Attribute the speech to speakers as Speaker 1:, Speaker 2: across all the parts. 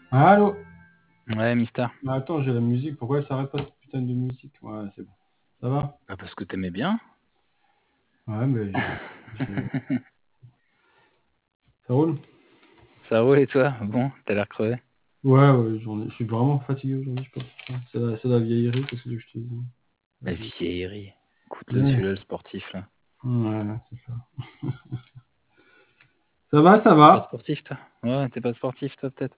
Speaker 1: Allô?
Speaker 2: Ouais, Mister.
Speaker 1: Mais attends, j'ai la musique. Pourquoi elle s'arrête pas cette putain de musique? Ouais, c'est bon. Ça va?
Speaker 2: Bah parce que t'aimais bien.
Speaker 1: Ouais, mais ça roule?
Speaker 2: Ça roule et toi? Bon, t'as l'air crevé.
Speaker 1: Ouais, je suis vraiment fatigué aujourd'hui, je pense. C'est la vieillerie, qu'est-ce que je te dis?
Speaker 2: La vieillerie. Écoute-le
Speaker 1: Ouais,
Speaker 2: celui-là, le sportif là.
Speaker 1: ouais, c'est ça. Ça va, ça
Speaker 2: T'es pas
Speaker 1: va.
Speaker 2: sportif toi? Ouais, t'es pas sportif toi peut-être?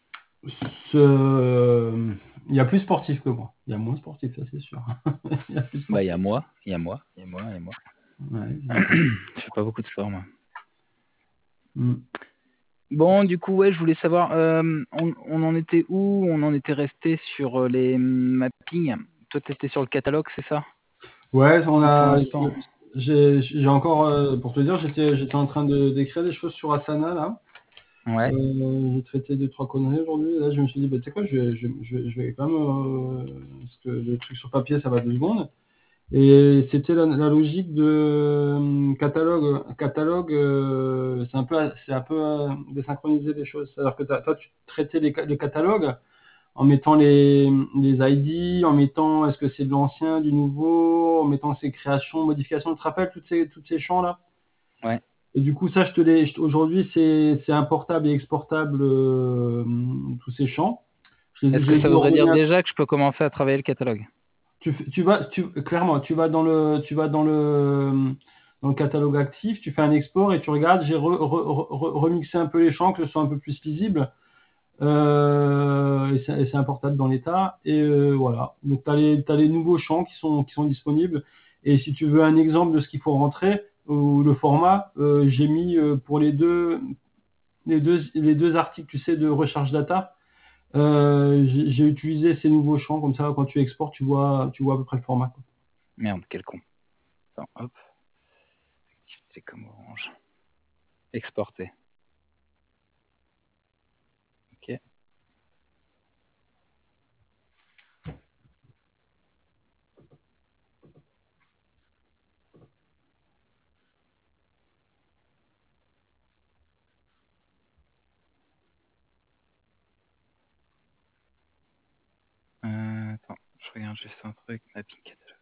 Speaker 1: Il y a plus sportif que moi. Il y a moins sportif, ça c'est sûr. Il y a plus
Speaker 2: Bah il y
Speaker 1: sportif.
Speaker 2: a moi, il y a moi, il y a moi, il y a moi.
Speaker 1: Ouais,
Speaker 2: Je fais pas beaucoup de sport moi.
Speaker 1: Mm.
Speaker 2: Bon, du coup, ouais, je voulais savoir, on en était où? On en était resté sur les mappings. Toi, t'étais sur le catalogue, c'est ça?
Speaker 1: Ouais, on
Speaker 2: Pour
Speaker 1: a.
Speaker 2: l'instant.
Speaker 1: J'ai encore, pour te dire, j'étais en train d'écrire des choses sur Asana là.
Speaker 2: Ouais.
Speaker 1: J'ai traité 2-3 conneries aujourd'hui. Là, je me suis dit, bah, tu sais quoi, je vais quand même. Parce que le truc sur papier, ça va 2 secondes. Et c'était la logique de catalogue. Catalogue, c'est un peu désynchroniser les choses. C'est-à-dire que toi, tu traitais les catalogues en mettant les ID, en mettant est-ce que c'est de l'ancien, du nouveau, en mettant ses créations, modifications. Tu te rappelles toutes ces champs-là?
Speaker 2: Ouais.
Speaker 1: Et du coup, ça, aujourd'hui, c'est importable et exportable, tous ces champs.
Speaker 2: Est-ce
Speaker 1: Je
Speaker 2: que
Speaker 1: les
Speaker 2: ça
Speaker 1: ai
Speaker 2: voudrait dire
Speaker 1: ordonnés.
Speaker 2: déjà que je peux commencer à travailler le catalogue?
Speaker 1: Clairement, dans le catalogue actif, tu fais un export et tu regardes, j'ai remixé un peu les champs, que ce soit un peu plus lisible. Et c'est importable dans l'état. Et voilà. Donc, t'as les nouveaux champs qui sont disponibles. Et si tu veux un exemple de ce qu'il faut rentrer, ou le format, j'ai mis pour les deux articles, tu sais, de recharge data, j'ai utilisé ces nouveaux champs, comme ça, quand tu exportes, tu vois à peu près le format, quoi.
Speaker 2: Merde, quel con. Attends, hop. C'est comme Orange. Exporter. Ok. Attends, je regarde juste un truc. Mapping catalogue.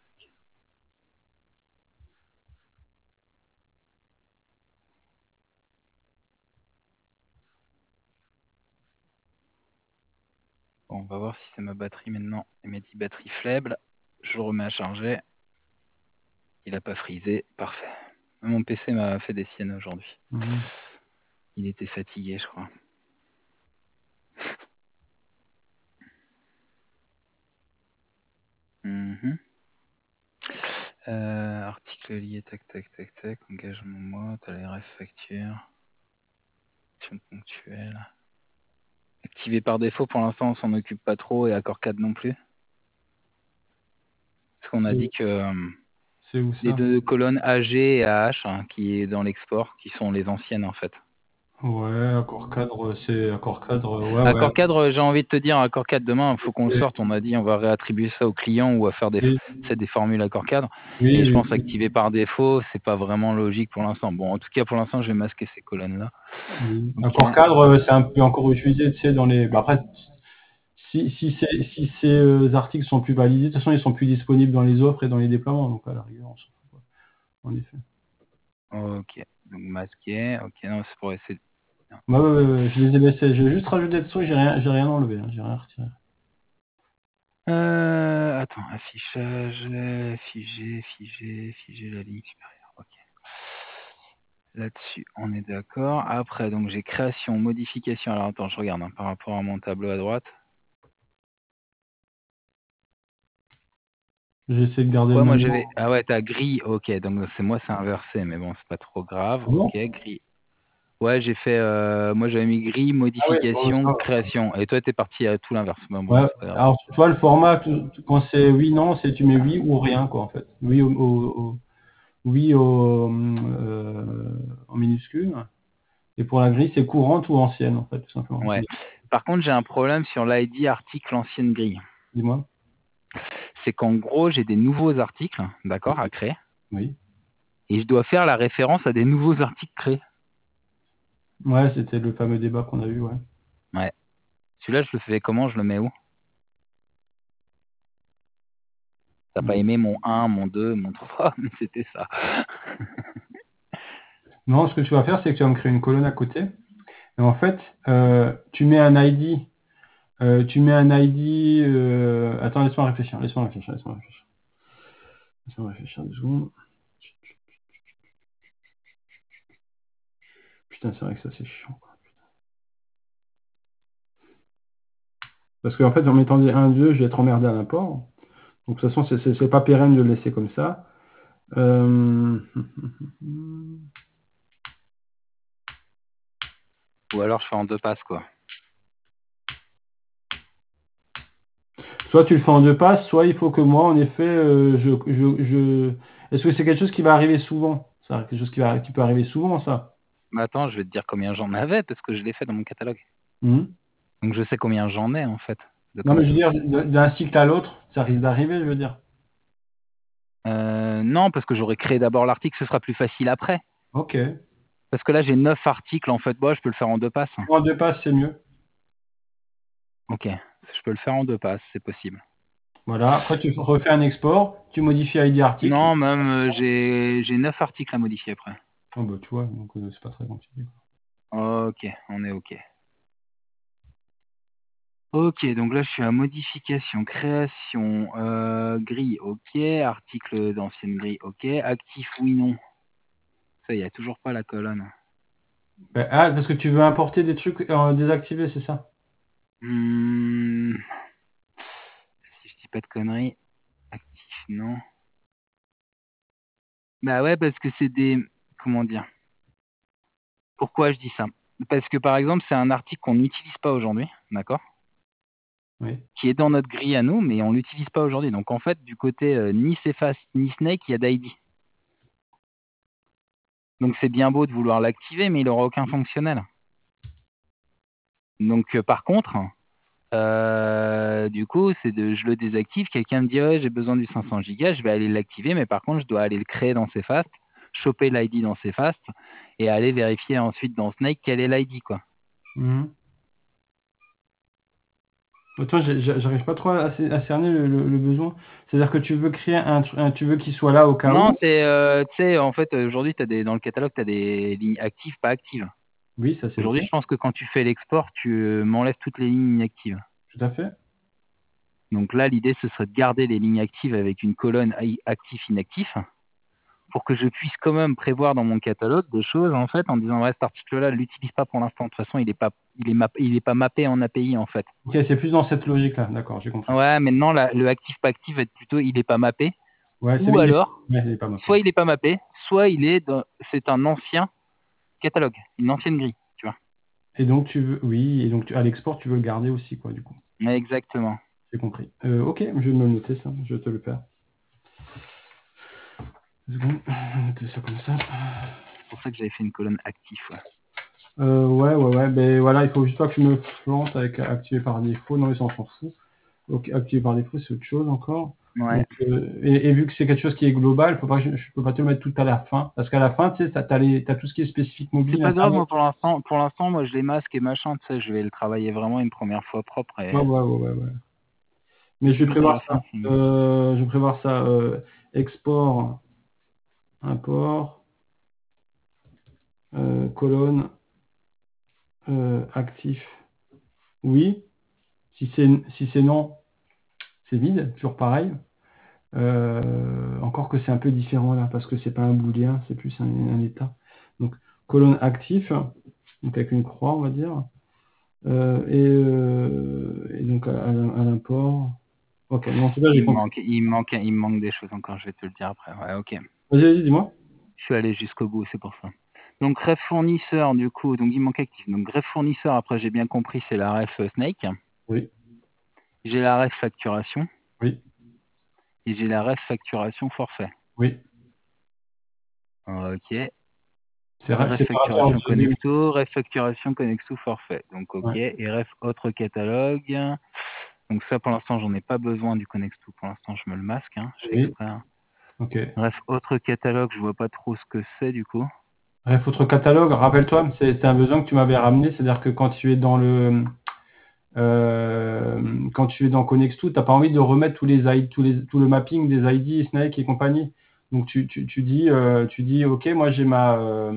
Speaker 2: Bon, on va voir si c'est ma batterie maintenant. Il m'a dit batterie faible. Je le remets à charger. Il a pas frisé. Parfait. Mon PC m'a fait des siennes aujourd'hui.
Speaker 1: Mhm.
Speaker 2: Il était fatigué, je crois. Mhm. Article lié, tac, tac, tac, tac. Engagement moi, t'as les ref facture. Action ponctuelle. Activé par défaut, pour l'instant, on s'en occupe pas trop et accord 4 non plus. Parce qu'on a dit que
Speaker 1: C'est où
Speaker 2: les
Speaker 1: ça?
Speaker 2: deux colonnes AG et AH, hein, qui est dans l'export, qui sont les anciennes en fait.
Speaker 1: Ouais, accord cadre, ouais, ouais.
Speaker 2: Accord cadre, j'ai envie de te dire, accord cadre demain, il faut qu'on le sorte. On a dit on va réattribuer ça au client ou à faire
Speaker 1: Oui,
Speaker 2: des formules accord cadre. Et je
Speaker 1: oui,
Speaker 2: pense activer par défaut, c'est pas vraiment logique pour l'instant. Bon, en tout cas, pour l'instant, je vais masquer ces colonnes-là.
Speaker 1: oui.
Speaker 2: Ok.
Speaker 1: Accord cadre, c'est un peu encore utilisé, tu sais, dans les. Bah, après, si ces articles sont plus validés, de toute façon, ils sont plus disponibles dans les offres et dans les déploiements, donc à la rigueur, on s'en fout, quoi. En effet.
Speaker 2: Ok. Donc masqué. Ok, non, c'est pour essayer.
Speaker 1: Ouais, je les ai laissés. J'ai juste rajouté de son, j'ai rien enlevé, hein, j'ai rien retiré.
Speaker 2: Attends, affichage, figer la ligne supérieure. Ok. Là-dessus, on est d'accord. Après, donc j'ai création, modification. Alors attends, je regarde hein, par rapport à mon tableau à droite.
Speaker 1: J'essaie de garder le
Speaker 2: Quoi, moi
Speaker 1: même
Speaker 2: j'avais.
Speaker 1: nom.
Speaker 2: Ah ouais, t'as gris. Ok, donc c'est moi, c'est inversé, mais bon, c'est pas trop grave.
Speaker 1: Ah
Speaker 2: Ok,
Speaker 1: bon?
Speaker 2: gris. Ouais, j'ai fait. Moi j'avais mis gris,
Speaker 1: Ah oui, bon, ça
Speaker 2: modification,
Speaker 1: va.
Speaker 2: création. Et toi, t'es parti à tout l'inverse. Bon,
Speaker 1: Ouais.
Speaker 2: c'est pas grave.
Speaker 1: Alors, tu vois, le format, quand c'est oui, non, c'est tu mets oui ou rien, quoi, en fait. Oui oui en minuscule. Et pour la grille, c'est courante ou ancienne, en fait, tout simplement.
Speaker 2: Ouais. Par contre, j'ai un problème sur l'ID article ancienne grille.
Speaker 1: Dis-moi.
Speaker 2: C'est qu'en gros, j'ai des nouveaux articles, d'accord, à créer.
Speaker 1: Oui.
Speaker 2: Et je dois faire la référence à des nouveaux articles créés.
Speaker 1: Ouais, c'était le fameux débat qu'on a eu, ouais.
Speaker 2: Ouais. Celui-là, je le fais comment? Je le mets où? T'as pas
Speaker 1: Mm.
Speaker 2: aimé mon 1, mon 2, mon 3, mais c'était ça.
Speaker 1: Non, ce que tu vas faire, c'est que tu vas me créer une colonne à côté. Et en fait, tu mets un ID. Attends, laisse-moi réfléchir. Laisse-moi réfléchir 2 secondes. Putain, c'est vrai que ça, c'est chiant, quoi. Parce qu'en fait, en mettant des 1, 2, je vais être emmerdé à l'import. Donc, de toute façon, c'est pas pérenne de le laisser comme ça.
Speaker 2: Ou alors je fais en 2 passes, quoi.
Speaker 1: Soit tu le fais en 2 passes, soit il faut que moi, en effet, Est-ce que c'est quelque chose qui va arriver souvent? Ça, quelque chose qui peut arriver souvent, ça.
Speaker 2: Mais attends, je vais te dire combien j'en avais, parce que je l'ai fait dans mon catalogue.
Speaker 1: Mhm.
Speaker 2: Donc je sais combien j'en ai, en fait, de
Speaker 1: Non,
Speaker 2: comme
Speaker 1: mais je veux
Speaker 2: ça.
Speaker 1: dire, d'un cycle à l'autre, ça risque d'arriver, je veux dire.
Speaker 2: Non, parce que j'aurais créé d'abord l'article, ce sera plus facile après.
Speaker 1: Ok.
Speaker 2: Parce que là, j'ai 9 articles, en fait. Bon, je peux le faire en 2 passes.
Speaker 1: En 2 passes, c'est mieux.
Speaker 2: Ok, je peux le faire en 2 passes, c'est possible.
Speaker 1: Voilà. Après, tu refais un export, tu modifies ID article.
Speaker 2: Non, même, j'ai 9 articles à modifier après.
Speaker 1: Oh, bah, tu vois, donc c'est pas très compliqué.
Speaker 2: Ok, on est ok. Ok, donc là, je suis à modification, création, grille, ok, article d'ancienne grille, ok, actif, oui, non. Ça, il n'y a toujours pas la colonne.
Speaker 1: Parce que tu veux importer des trucs désactivés, c'est ça?
Speaker 2: Hmm, si je dis pas de conneries, actif, non. Bah ouais, parce que c'est des... Comment dire? Pourquoi je dis ça? Parce que par exemple, c'est un article qu'on n'utilise pas aujourd'hui, d'accord?
Speaker 1: Oui.
Speaker 2: Qui est dans notre grille à nous, mais on l'utilise pas aujourd'hui. Donc en fait, du côté ni Cephas ni Snake, il y a d'ID. Donc c'est bien beau de vouloir l'activer, mais il n'aura aucun fonctionnel. Donc par contre, du coup, je le désactive. Quelqu'un me dit ouais, j'ai besoin du 500 Go, je vais aller l'activer, mais par contre, je dois aller le créer dans Cephas, choper l'ID dans Cephas et aller vérifier ensuite dans Snake quel est l'ID, quoi.
Speaker 1: Mhm. Toi, j'arrive pas trop à cerner le besoin. C'est-à-dire que tu veux créer tu veux qu'il soit là au cas
Speaker 2: Non,
Speaker 1: où.
Speaker 2: c'est, tu sais, en fait, aujourd'hui, dans le catalogue, tu as des lignes actives, pas actives.
Speaker 1: Oui, ça c'est ok.
Speaker 2: Aujourd'hui, je pense que quand tu fais l'export, tu m'enlèves toutes les lignes inactives.
Speaker 1: Tout à fait.
Speaker 2: Donc là, l'idée, ce serait de garder les lignes actives avec une colonne actif-inactif pour que je puisse quand même prévoir dans mon catalogue des choses, en fait, en disant, ouais, cet article-là, ne l'utilise pas pour l'instant. De toute façon, il est pas mappé en API, en fait.
Speaker 1: Ok, c'est plus dans cette logique-là. D'accord, j'ai compris.
Speaker 2: Ouais, maintenant, le actif-pas actif va être plutôt, il est pas mappé.
Speaker 1: Ouais,
Speaker 2: Ou alors,
Speaker 1: ouais, il est pas mappé.
Speaker 2: soit il est pas mappé, soit c'est un ancien catalogue, une ancienne grille, tu vois.
Speaker 1: Et donc oui, et donc à l'export, tu veux le garder aussi, quoi, du coup.
Speaker 2: Ouais, exactement.
Speaker 1: J'ai compris. Ok, je vais me le noter ça, je vais te le faire. 2 secondes, je vais noter ça comme ça.
Speaker 2: C'est pour ça que j'avais fait une colonne actif, ouais.
Speaker 1: Ouais. Ben voilà, il faut juste pas que je me plante avec activé par défaut. Non, mais ça, on s'en fout. Donc, activé par défaut, c'est autre chose encore.
Speaker 2: Ouais.
Speaker 1: Donc, et vu que c'est quelque chose qui est global, faut pas que je peux pas te le mettre tout à la fin. Parce qu'à la fin, tu sais, t'as tout ce qui est spécifique
Speaker 2: C'est
Speaker 1: mobile,
Speaker 2: pas grave,
Speaker 1: internet.
Speaker 2: moi, pour l'instant, moi, je les masque et machin, tu sais, je vais le travailler vraiment une première fois propre et
Speaker 1: Ouais. Mais je vais
Speaker 2: tout à
Speaker 1: prévoir
Speaker 2: la fin,
Speaker 1: ça. Je vais prévoir ça. Export, import, colonne, actif. Oui. Si c'est non, c'est vide. Toujours pareil. Encore que c'est un peu différent là, parce que c'est pas un booléen, c'est plus un état. Donc, colonne actif, donc avec une croix, on va dire. Et donc à l'import. Ok, mais en tout cas, j'ai compris.
Speaker 2: il me manque des choses encore, je vais te le dire après. Ouais, ok.
Speaker 1: Vas-y, dis-moi.
Speaker 2: Je suis allé jusqu'au bout, c'est pour ça. Donc, ref fournisseur, du coup, donc il manque actif. Donc, ref fournisseur, après, j'ai bien compris, c'est la ref Snake.
Speaker 1: Oui,
Speaker 2: J'ai la ref facturation
Speaker 1: oui,
Speaker 2: et j'ai la ref facturation forfait.
Speaker 1: oui.
Speaker 2: Ok.
Speaker 1: C'est
Speaker 2: Ref
Speaker 1: séparateur
Speaker 2: facturation
Speaker 1: de.
Speaker 2: connexo, ref facturation connexo forfait. Donc, ok.
Speaker 1: Ouais,
Speaker 2: Et ref autre catalogue. Donc, ça, pour l'instant, j'en ai pas besoin du connexo. Pour l'instant, je me le masque. Hein. Je fais
Speaker 1: oui,
Speaker 2: exprès. Hein.
Speaker 1: ok.
Speaker 2: Bref, autre catalogue, je vois pas trop ce que c'est, du coup.
Speaker 1: Bref, autre catalogue, rappelle-toi, c'est un besoin que tu m'avais ramené, c'est-à-dire que quand tu es dans le quand tu es dans Connextoo, tu n'as pas envie de remettre tout le mapping des ID, Snake et compagnie. Donc tu dis, ok, moi j'ai ma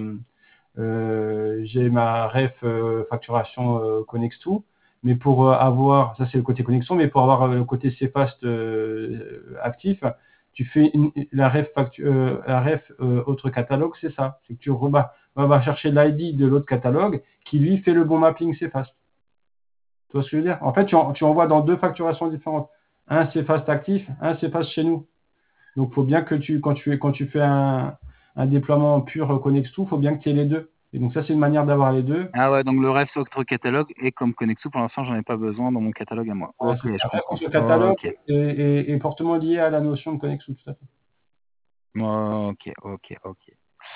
Speaker 1: ref facturation Connextoo, mais pour avoir, ça c'est le côté connexion, mais pour avoir le côté CFast actif, tu fais la ref autre catalogue, c'est ça. C'est que tu vas chercher l'ID de l'autre catalogue qui lui fait le bon mapping CFast. Tu vois ce que je veux dire? En fait, tu envoies dans deux facturations différentes. Un CFast actif, un CFast chez nous. Donc, il faut bien que quand tu fais un déploiement pur Connextoo, il faut bien que tu aies les deux. Et donc, ça, c'est une manière d'avoir les deux.
Speaker 2: Ah ouais, donc le ref sur votre catalogue est comme Connextoo, pour l'instant, j'en ai pas besoin dans mon catalogue à moi.
Speaker 1: Voilà,
Speaker 2: Ok,
Speaker 1: c'est
Speaker 2: je
Speaker 1: ça.
Speaker 2: comprends.
Speaker 1: Le catalogue
Speaker 2: Ok.
Speaker 1: est fortement lié à la notion de Connextoo, tout à fait.
Speaker 2: Ok.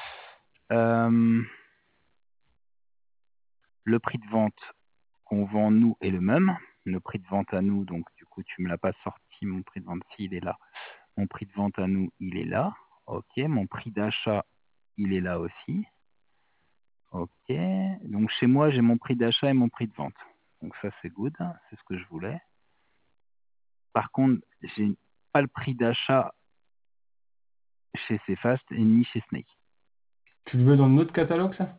Speaker 2: Le prix de vente qu'on vend nous est le même. Le prix de vente à nous, donc du coup, tu me l'as pas sorti, mon prix de vente, si, il est là. Mon prix de vente à nous, il est là. Ok, mon prix d'achat, il est là aussi. Ok, donc chez moi, j'ai mon prix d'achat et mon prix de vente. Donc ça, c'est good, c'est ce que je voulais. Par contre, j'ai pas le prix d'achat chez Cfast et ni chez Snake.
Speaker 1: Tu le veux dans notre catalogue, ça?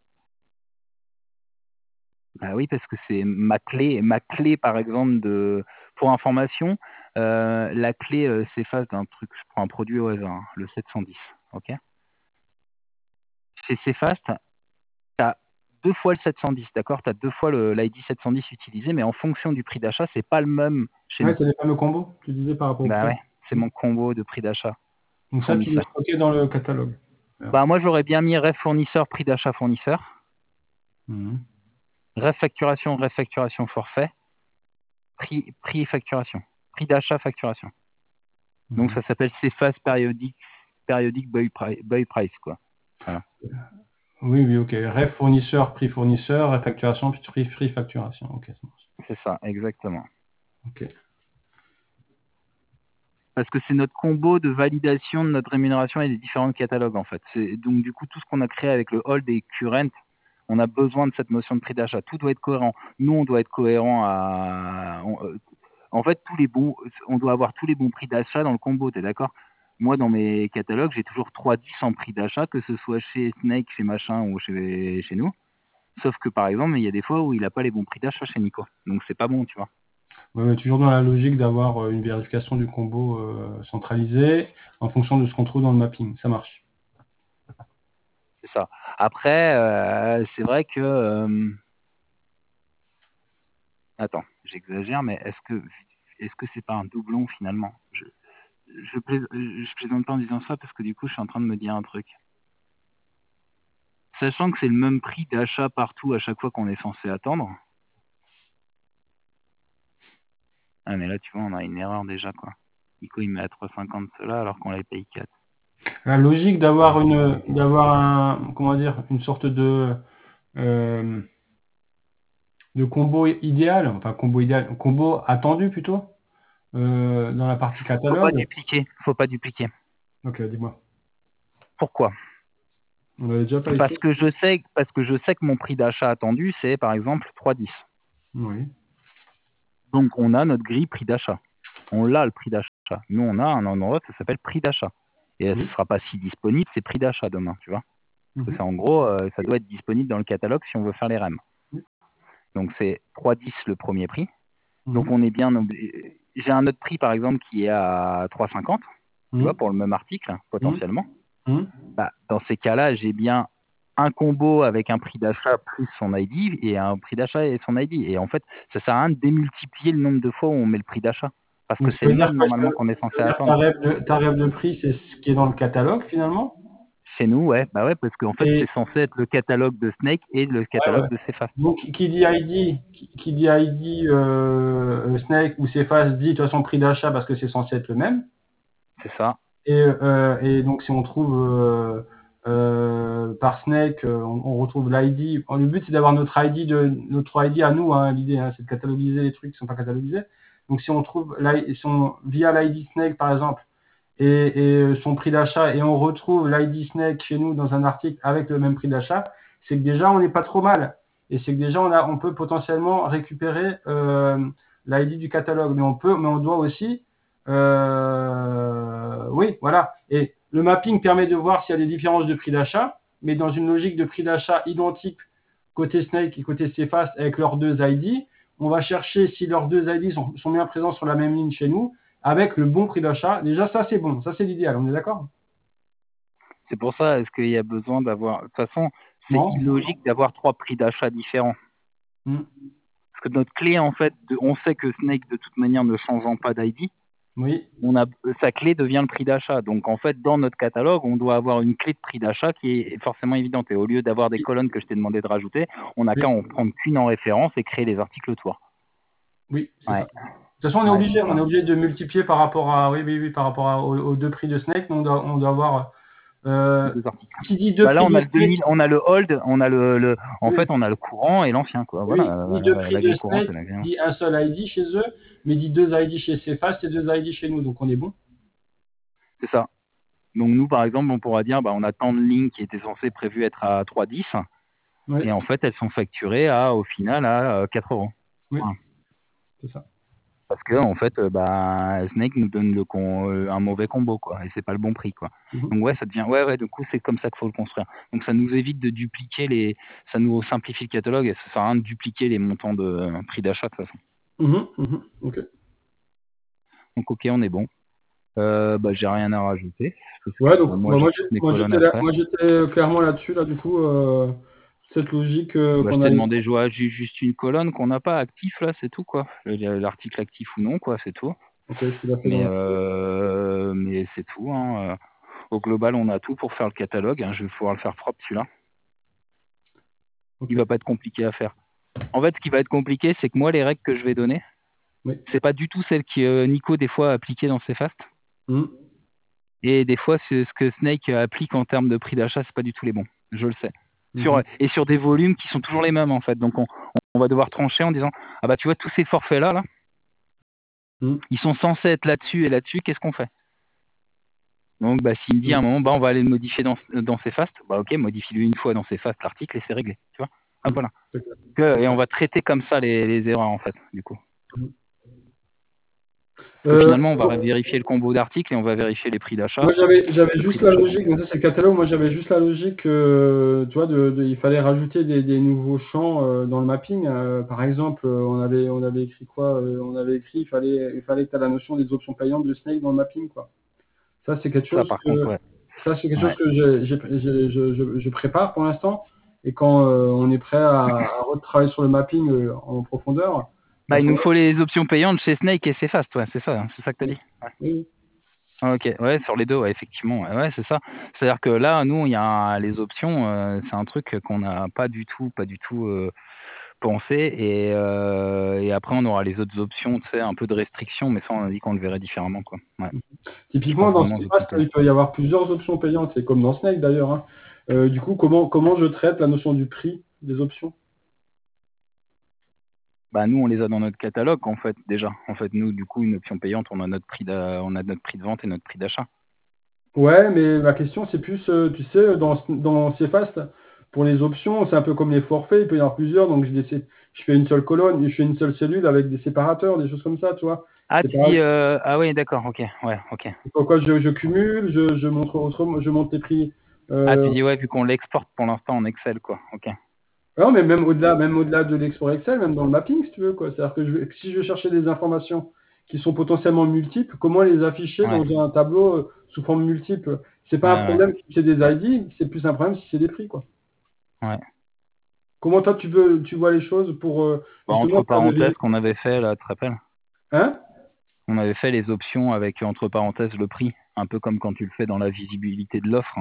Speaker 2: Bah oui, parce que c'est ma clé, par exemple, pour information, la clé Cfast d'un truc, je prends un produit au hasard, hein, le 710, ok? Chez Cfast, tu as 2 fois le 710, d'accord? Tu as 2 fois l'ID 710 utilisé, mais en fonction du prix d'achat, c'est pas le même chez
Speaker 1: Ouais,
Speaker 2: nous.
Speaker 1: c'est les fameux combos, tu disais par rapport au
Speaker 2: Bah
Speaker 1: prix.
Speaker 2: ouais, c'est mon combo de prix d'achat
Speaker 1: Donc ça, tu veux
Speaker 2: fournisseur.
Speaker 1: stocker dans le catalogue.
Speaker 2: Bah moi, j'aurais bien mis ref fournisseur, prix d'achat fournisseur,
Speaker 1: Mhm.
Speaker 2: ref facturation forfait, prix facturation, prix d'achat facturation. Donc
Speaker 1: Mhm.
Speaker 2: ça s'appelle Cfast périodique buy price, quoi. Voilà.
Speaker 1: Oui, ok. Ref fournisseur, prix fournisseur, ref facturation, puis prix facturation. Ok, ça marche.
Speaker 2: C'est ça, exactement.
Speaker 1: Ok.
Speaker 2: Parce que c'est notre combo de validation de notre rémunération et des différents catalogues, en fait. Donc du coup, tout ce qu'on a créé avec le hold et current, on a besoin de cette notion de prix d'achat. Tout doit être cohérent. Nous, on doit être cohérent en fait, on doit avoir tous les bons prix d'achat dans le combo, t'es d'accord? Moi, dans mes catalogues, j'ai toujours 3,10 en prix d'achat, que ce soit chez Snake, chez machin ou chez nous. Sauf que par exemple, il y a des fois où il n'a pas les bons prix d'achat chez Nico. Donc c'est pas bon, tu vois.
Speaker 1: Ouais, mais toujours dans la logique d'avoir une vérification du combo centralisé en fonction de ce qu'on trouve dans le mapping. Ça marche.
Speaker 2: C'est ça. Après, c'est vrai que attends, j'exagère, mais est-ce que c'est pas un doublon finalement? Je plaisante pas en disant ça parce que du coup, je suis en train de me dire un truc. Sachant que c'est le même prix d'achat partout à chaque fois qu'on est censé attendre. Ah mais là, tu vois, on a une erreur déjà, quoi. Nico, il met à 3,50 cela alors qu'on les paye 4.
Speaker 1: La logique comment dire, une sorte euh, de combo idéal, combo attendu plutôt, dans la partie catalogue.
Speaker 2: Faut pas dupliquer.
Speaker 1: Ok, dis-moi.
Speaker 2: Pourquoi?
Speaker 1: On l'avait déjà pas
Speaker 2: Parce
Speaker 1: ici.
Speaker 2: que je sais que mon prix d'achat attendu, c'est par exemple 3,10.
Speaker 1: Oui.
Speaker 2: Donc on a notre grille prix d'achat. On l'a le prix d'achat. Nous on a un endroit, ça s'appelle prix d'achat. Et ce ne
Speaker 1: Oui.
Speaker 2: sera pas si disponible, c'est prix d'achat demain, tu vois. Parce que
Speaker 1: Mhm.
Speaker 2: c'est en gros, ça doit être disponible dans le catalogue si on veut faire les REM.
Speaker 1: Oui.
Speaker 2: Donc c'est 3,10 le premier prix. Donc
Speaker 1: Mhm.
Speaker 2: on est bien. J'ai un autre prix par exemple qui est à 3,50, tu vois,
Speaker 1: Mhm.
Speaker 2: pour le même article,
Speaker 1: Mhm.
Speaker 2: potentiellement.
Speaker 1: Mhm.
Speaker 2: Bah, dans ces cas-là, j'ai bien un combo avec un prix d'achat plus son ID et un prix d'achat et son ID. Et en fait, ça sert à rien de démultiplier le nombre de fois où on met le prix d'achat. Parce que
Speaker 1: Donc,
Speaker 2: c'est le même normalement qu'on est
Speaker 1: ça
Speaker 2: censé
Speaker 1: veut dire que
Speaker 2: attendre.
Speaker 1: ta rêve de prix, c'est ce qui est dans le catalogue finalement.
Speaker 2: Chez nous, ouais, bah ouais, parce qu'en fait,
Speaker 1: Et
Speaker 2: c'est censé être le catalogue de Snake et le
Speaker 1: ouais,
Speaker 2: catalogue
Speaker 1: ouais.
Speaker 2: de Cfast.
Speaker 1: Donc, qui dit ID Snake ou CFAS dit de toute façon prix d'achat parce que c'est censé être le même.
Speaker 2: C'est ça.
Speaker 1: Et donc, si on trouve par Snake, on retrouve l'ID. Le but, c'est d'avoir notre ID à nous. Hein, l'idée, hein, c'est de cataloguer les trucs qui sont pas catalogués. Donc, si on trouve via l'ID Snake, par exemple, et son prix d'achat, et on retrouve l'ID Snake chez nous dans un article avec le même prix d'achat, c'est que déjà, on n'est pas trop mal. et c'est que déjà on peut potentiellement récupérer l'ID du catalogue, mais on doit aussi, oui, voilà. Et le mapping permet de voir s'il y a des différences de prix d'achat, mais dans une logique de prix d'achat identique côté Snake et côté Cfast avec leurs deux ID, on va chercher si leurs deux ID sont bien présents sur la même ligne chez nous, avec le bon prix d'achat. Déjà, ça c'est bon, ça c'est l'idéal, on est d'accord?
Speaker 2: C'est pour ça, est-ce qu'il y a besoin d'avoir... De toute façon, c'est
Speaker 1: Non?
Speaker 2: illogique d'avoir 3 prix d'achat différents.
Speaker 1: Hmm.
Speaker 2: Parce que notre clé, en fait, on sait que Snake, de toute manière, ne changeant pas d'ID,
Speaker 1: Oui,
Speaker 2: sa clé devient le prix d'achat. Donc, en fait, dans notre catalogue, on doit avoir une clé de prix d'achat qui est forcément évidente. Et au lieu d'avoir des colonnes que je t'ai demandé de rajouter, on n'a
Speaker 1: oui,
Speaker 2: qu'à en prendre qu'une en référence et créer les articles autour.
Speaker 1: oui, c'est ça.
Speaker 2: Ouais,
Speaker 1: De toute façon,
Speaker 2: ouais, c'est
Speaker 1: on est
Speaker 2: ça.
Speaker 1: obligé de multiplier par rapport à, oui, oui, oui, par rapport aux deux prix de Snake. On doit avoir,
Speaker 2: Les deux articles.
Speaker 1: qui dit deux
Speaker 2: Bah là,
Speaker 1: prix
Speaker 2: on
Speaker 1: de
Speaker 2: a le
Speaker 1: Snake,
Speaker 2: 2000, on a le hold, on a en
Speaker 1: oui,
Speaker 2: fait, on a le courant et l'ancien, quoi. Voilà,
Speaker 1: oui, dit deux prix
Speaker 2: la
Speaker 1: de
Speaker 2: grille courante
Speaker 1: Snake,
Speaker 2: et la grille.
Speaker 1: dit un seul ID chez eux, mais dit deux ID chez Cfast et deux ID chez nous, donc on est bon.
Speaker 2: C'est ça. Donc nous, par exemple, on pourra dire, bah, on a tant de lignes qui étaient censées prévues être à 3,10
Speaker 1: Oui,
Speaker 2: et en fait, elles sont facturées au final à 4 euros.
Speaker 1: oui,
Speaker 2: Voilà.
Speaker 1: c'est ça.
Speaker 2: Parce que en fait, bah, Snake nous donne un mauvais combo, quoi, et c'est pas le bon prix, quoi.
Speaker 1: Mhm.
Speaker 2: Donc ouais, ça devient, ouais, du coup, c'est comme ça qu'il faut le construire. Donc ça nous évite de dupliquer ça nous simplifie le catalogue et ça sert à rien de dupliquer les montants de prix d'achat de toute façon.
Speaker 1: Mhm, mhm, ok.
Speaker 2: Donc ok, on est bon. Bah, j'ai rien à rajouter parce
Speaker 1: Ouais,
Speaker 2: que
Speaker 1: donc
Speaker 2: moi
Speaker 1: bah,
Speaker 2: j'ai toutes mes colonnes après.
Speaker 1: moi j'étais clairement là-dessus, là, du coup, cette logique
Speaker 2: Bah, je
Speaker 1: qu'on
Speaker 2: t'ai
Speaker 1: avait.
Speaker 2: demandé, j'ai juste une colonne qu'on n'a pas actif là, c'est tout quoi. L'article actif ou non quoi, c'est tout.
Speaker 1: Ok, je te l'ai fait dans la.
Speaker 2: Mais c'est tout, hein. Au global, on a tout pour faire le catalogue, hein. Je vais pouvoir le faire propre celui-là.
Speaker 1: Ok,
Speaker 2: Il va pas être compliqué à faire. En fait, ce qui va être compliqué, c'est que moi, les règles que je vais donner,
Speaker 1: oui.
Speaker 2: c'est pas du tout celles que Nico des fois a appliquées dans ses fasts.
Speaker 1: Mhm,
Speaker 2: Et des fois, c'est ce que Snake applique en termes de prix d'achat, c'est pas du tout les bons. Je le sais.
Speaker 1: mhm,
Speaker 2: Et sur des volumes qui sont toujours les mêmes en fait. Donc on va devoir trancher en disant ah bah tu vois tous ces forfaits là,
Speaker 1: mhm,
Speaker 2: ils sont censés être là-dessus et là-dessus, qu'est-ce qu'on fait? Donc bah s'il me dit à un moment bah on va aller le modifier dans ses fasts, bah ok, modifie-le une fois dans ses fasts l'article et c'est réglé, tu vois. Hop
Speaker 1: mhm.
Speaker 2: voilà.
Speaker 1: C'est clair.
Speaker 2: Et on va traiter comme ça les erreurs en fait, du coup.
Speaker 1: Mhm.
Speaker 2: Parce que finalement on va
Speaker 1: Bon,
Speaker 2: vérifier le combo d'articles et on va vérifier les prix
Speaker 1: moi,
Speaker 2: d'achat.
Speaker 1: j'avais
Speaker 2: Le prix
Speaker 1: juste la
Speaker 2: d'achat c'est
Speaker 1: logique,
Speaker 2: réglé.
Speaker 1: mais ça c'est le catalogue, moi j'avais juste la logique, tu vois, il fallait rajouter des nouveaux champs dans le mapping. Par exemple, on avait écrit quoi? On avait écrit, il fallait que tu aies la notion des options payantes de Snake dans le mapping, quoi. Ça c'est quelque
Speaker 2: Ça
Speaker 1: chose
Speaker 2: par contre ouais. Ouais.
Speaker 1: que je prépare pour l'instant. Et quand on est prêt à retravailler sur le mapping en profondeur, bah,
Speaker 2: Bah, il nous
Speaker 1: faudra.
Speaker 2: faut les options payantes chez Snake et Cfast, ouais, c'est ça, hein, c'est ça que t'as
Speaker 1: Oui,
Speaker 2: dit. Ouais.
Speaker 1: oui,
Speaker 2: Ah, ok, ouais, sur les deux, ouais, effectivement, ouais, ouais, c'est ça. C'est-à-dire que là, nous, il y a les options, c'est un truc qu'on n'a pas du tout pensé, et après on aura les autres options, tu sais, un peu de restriction, mais ça, on a dit qu'on le verrait différemment, quoi. Ouais. Je
Speaker 1: typiquement,
Speaker 2: pense
Speaker 1: dans
Speaker 2: vraiment aux options
Speaker 1: Steadfast, il
Speaker 2: payantes.
Speaker 1: peut y avoir plusieurs options payantes, c'est comme dans Snake d'ailleurs, hein. Du coup, comment je traite la notion du prix des options?
Speaker 2: Bah, nous, on les a dans notre catalogue, en fait, déjà. En fait, nous, du coup, une option payante, on a notre prix de vente et notre prix d'achat.
Speaker 1: Ouais, mais ma question, c'est plus, tu sais, dans Cfast, pour les options, c'est un peu comme les forfaits, il peut y en avoir plusieurs, donc je fais une seule colonne, je fais une seule cellule avec des séparateurs, des choses comme ça, tu vois.
Speaker 2: Ah,
Speaker 1: C'est
Speaker 2: tu
Speaker 1: pareil.
Speaker 2: dis, ah oui, d'accord, ok, ouais, ok.
Speaker 1: Pourquoi je cumule, je montre autrement, je monte les prix.
Speaker 2: Ah,
Speaker 1: euh,
Speaker 2: tu dis, ouais, vu qu'on l'exporte pour l'instant en Excel, quoi, ok.
Speaker 1: Non, mais même au-delà de l'export Excel, même dans le mapping, si tu veux, quoi. C'est-à-dire que si je veux chercher des informations qui sont potentiellement multiples, comment les afficher
Speaker 2: Ouais,
Speaker 1: dans un tableau sous forme multiple? C'est pas un
Speaker 2: ouais,
Speaker 1: problème si c'est des ID, c'est plus un problème si c'est des prix, quoi.
Speaker 2: ouais.
Speaker 1: Comment toi tu vois les choses pour
Speaker 2: Bah,
Speaker 1: justement
Speaker 2: entre
Speaker 1: faire des
Speaker 2: parenthèses qu'on avait fait, là, tu te rappelles?
Speaker 1: hein?
Speaker 2: On avait fait les options avec, entre parenthèses, le prix. Un peu comme quand tu le fais dans la visibilité de l'offre.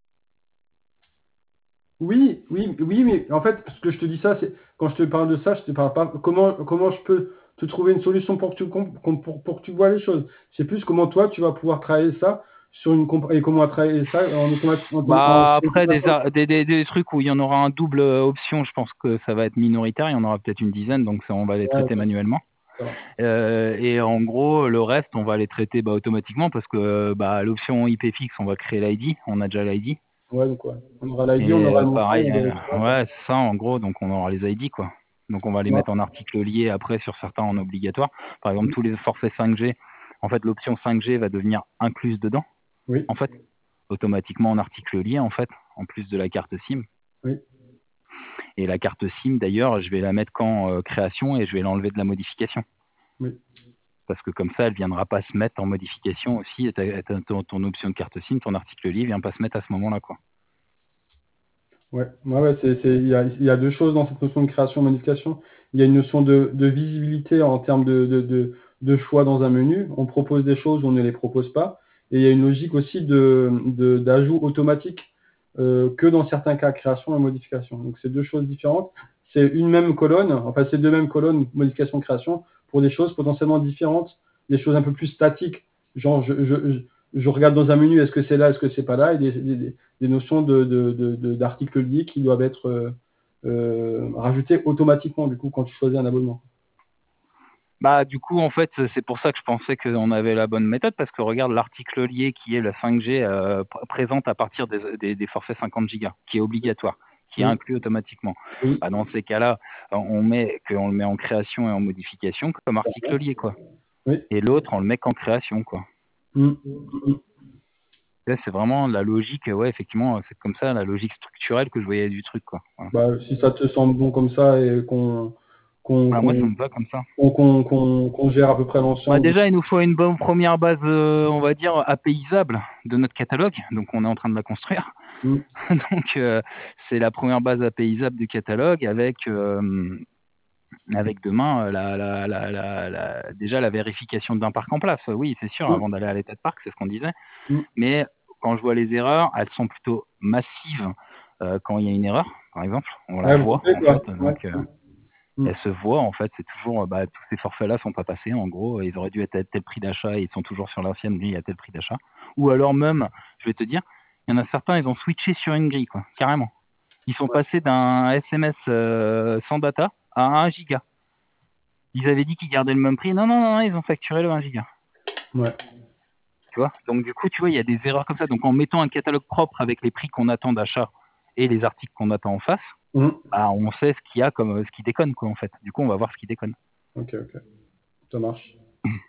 Speaker 1: Oui, oui, oui, mais en fait, ce que je te dis ça, c'est quand je te parle de ça, je te parle pas comment je peux te trouver une solution pour que pour que tu vois les choses. C'est plus comment toi tu vas pouvoir travailler ça sur et comment travailler ça
Speaker 2: Bah,
Speaker 1: sur une
Speaker 2: après,
Speaker 1: façon.
Speaker 2: des trucs où il y en aura un double option, je pense que ça va être minoritaire. Il y en aura peut-être une dizaine, donc ça, on va les
Speaker 1: Ouais,
Speaker 2: traiter
Speaker 1: ok,
Speaker 2: manuellement.
Speaker 1: ça va.
Speaker 2: Et en gros, le reste, on va les traiter automatiquement parce que bah, l'option IP fixe, on va créer l'ID. On a déjà l'ID.
Speaker 1: Ouais, donc ouais. On aura l'ID, on aura le montant,
Speaker 2: Pareil,
Speaker 1: on doit recevoir, quoi.
Speaker 2: ouais, c'est ça, en gros, donc on aura les ID, quoi. Donc on va les
Speaker 1: Ouais.
Speaker 2: mettre en article lié après sur certains en obligatoire. Par exemple,
Speaker 1: Mmh.
Speaker 2: tous les forfaits 5G, en fait, l'option 5G va devenir incluse dedans,
Speaker 1: Oui,
Speaker 2: en fait, automatiquement en article lié, en fait, en plus de la carte SIM.
Speaker 1: oui,
Speaker 2: Et la carte SIM, d'ailleurs, je vais la mettre qu'en création et je vais l'enlever de la modification.
Speaker 1: oui.
Speaker 2: Parce que comme ça, elle viendra pas se mettre en modification aussi. Et ton option de carte SIM, ton article lié vient pas se mettre à ce moment-là, quoi.
Speaker 1: Ouais, ouais, il y a deux choses dans cette notion de création et modification. Il y a une notion de visibilité en termes de choix dans un menu. On propose des choses, on ne les propose pas. Et il y a une logique aussi d'ajout automatique que dans certains cas, création et modification. Donc c'est deux choses différentes. C'est une même colonne, enfin c'est deux mêmes colonnes, modification, création, pour des choses potentiellement différentes, des choses un peu plus statiques. Genre, je regarde dans un menu, est-ce que c'est là, est-ce que c'est pas là, et des notions d'articles liés qui doivent être rajoutées automatiquement, du coup, quand tu choisis un abonnement.
Speaker 2: Bah, du coup, en fait, c'est pour ça que je pensais qu'on avait la bonne méthode, parce que regarde l'article lié qui est la 5G présente à partir des forfaits 50 gigas, qui est obligatoire, qui est
Speaker 1: Oui,
Speaker 2: inclus automatiquement.
Speaker 1: oui,
Speaker 2: Bah, dans ces cas-là, on le met en création et en modification comme article lié, quoi.
Speaker 1: oui.
Speaker 2: Et l'autre, on le met qu'en création, quoi.
Speaker 1: Mm.
Speaker 2: Là, c'est vraiment la logique, ouais, effectivement, c'est comme ça, la logique structurelle que je voyais du truc, quoi. Voilà.
Speaker 1: Bah, si ça te semble bon comme ça et qu'on
Speaker 2: Voilà, moi, ça
Speaker 1: qu'on
Speaker 2: me va comme ça.
Speaker 1: qu'on gère à peu près
Speaker 2: Bah,
Speaker 1: l'ensemble.
Speaker 2: déjà, il nous faut une bonne première base, on va dire, apaisable de notre catalogue. Donc, on est en train de la construire.
Speaker 1: Mm.
Speaker 2: Donc, c'est la première base apaisable du catalogue avec demain déjà la vérification d'un parc en place. Oui, c'est sûr,
Speaker 1: Mm.
Speaker 2: avant d'aller à l'état de parc, c'est ce qu'on disait.
Speaker 1: Mm.
Speaker 2: Mais quand je vois les erreurs, elles sont plutôt massives quand il y a une erreur, par exemple. On la
Speaker 1: Ouais, vous
Speaker 2: voit,
Speaker 1: coupez,
Speaker 2: en
Speaker 1: quoi.
Speaker 2: fait.
Speaker 1: Ouais.
Speaker 2: Donc,
Speaker 1: Mm.
Speaker 2: elle se voit, en fait. C'est toujours, tous ces forfaits-là sont pas passés, en gros. Ils auraient dû être à tel prix d'achat et ils sont toujours sur l'ancienne grille à tel prix d'achat. Ou alors même, je vais te dire, il y en a certains, ils ont switché sur une grille, quoi, carrément. Ils sont
Speaker 1: Ouais.
Speaker 2: passés d'un SMS sans data à 1 giga. Ils avaient dit qu'ils gardaient le même prix. Non, non, non, non, ils ont facturé le 1 giga.
Speaker 1: Ouais.
Speaker 2: Tu vois? Donc, du coup, tu vois, il y a des erreurs comme ça. Donc, en mettant un catalogue propre avec les prix qu'on attend d'achat et les articles qu'on attend en face,
Speaker 1: Mm.
Speaker 2: bah, on sait ce qu'il y a comme ce qui déconne, quoi, en fait. Du coup, on va voir ce qui déconne.
Speaker 1: Ok, ok. Ça marche.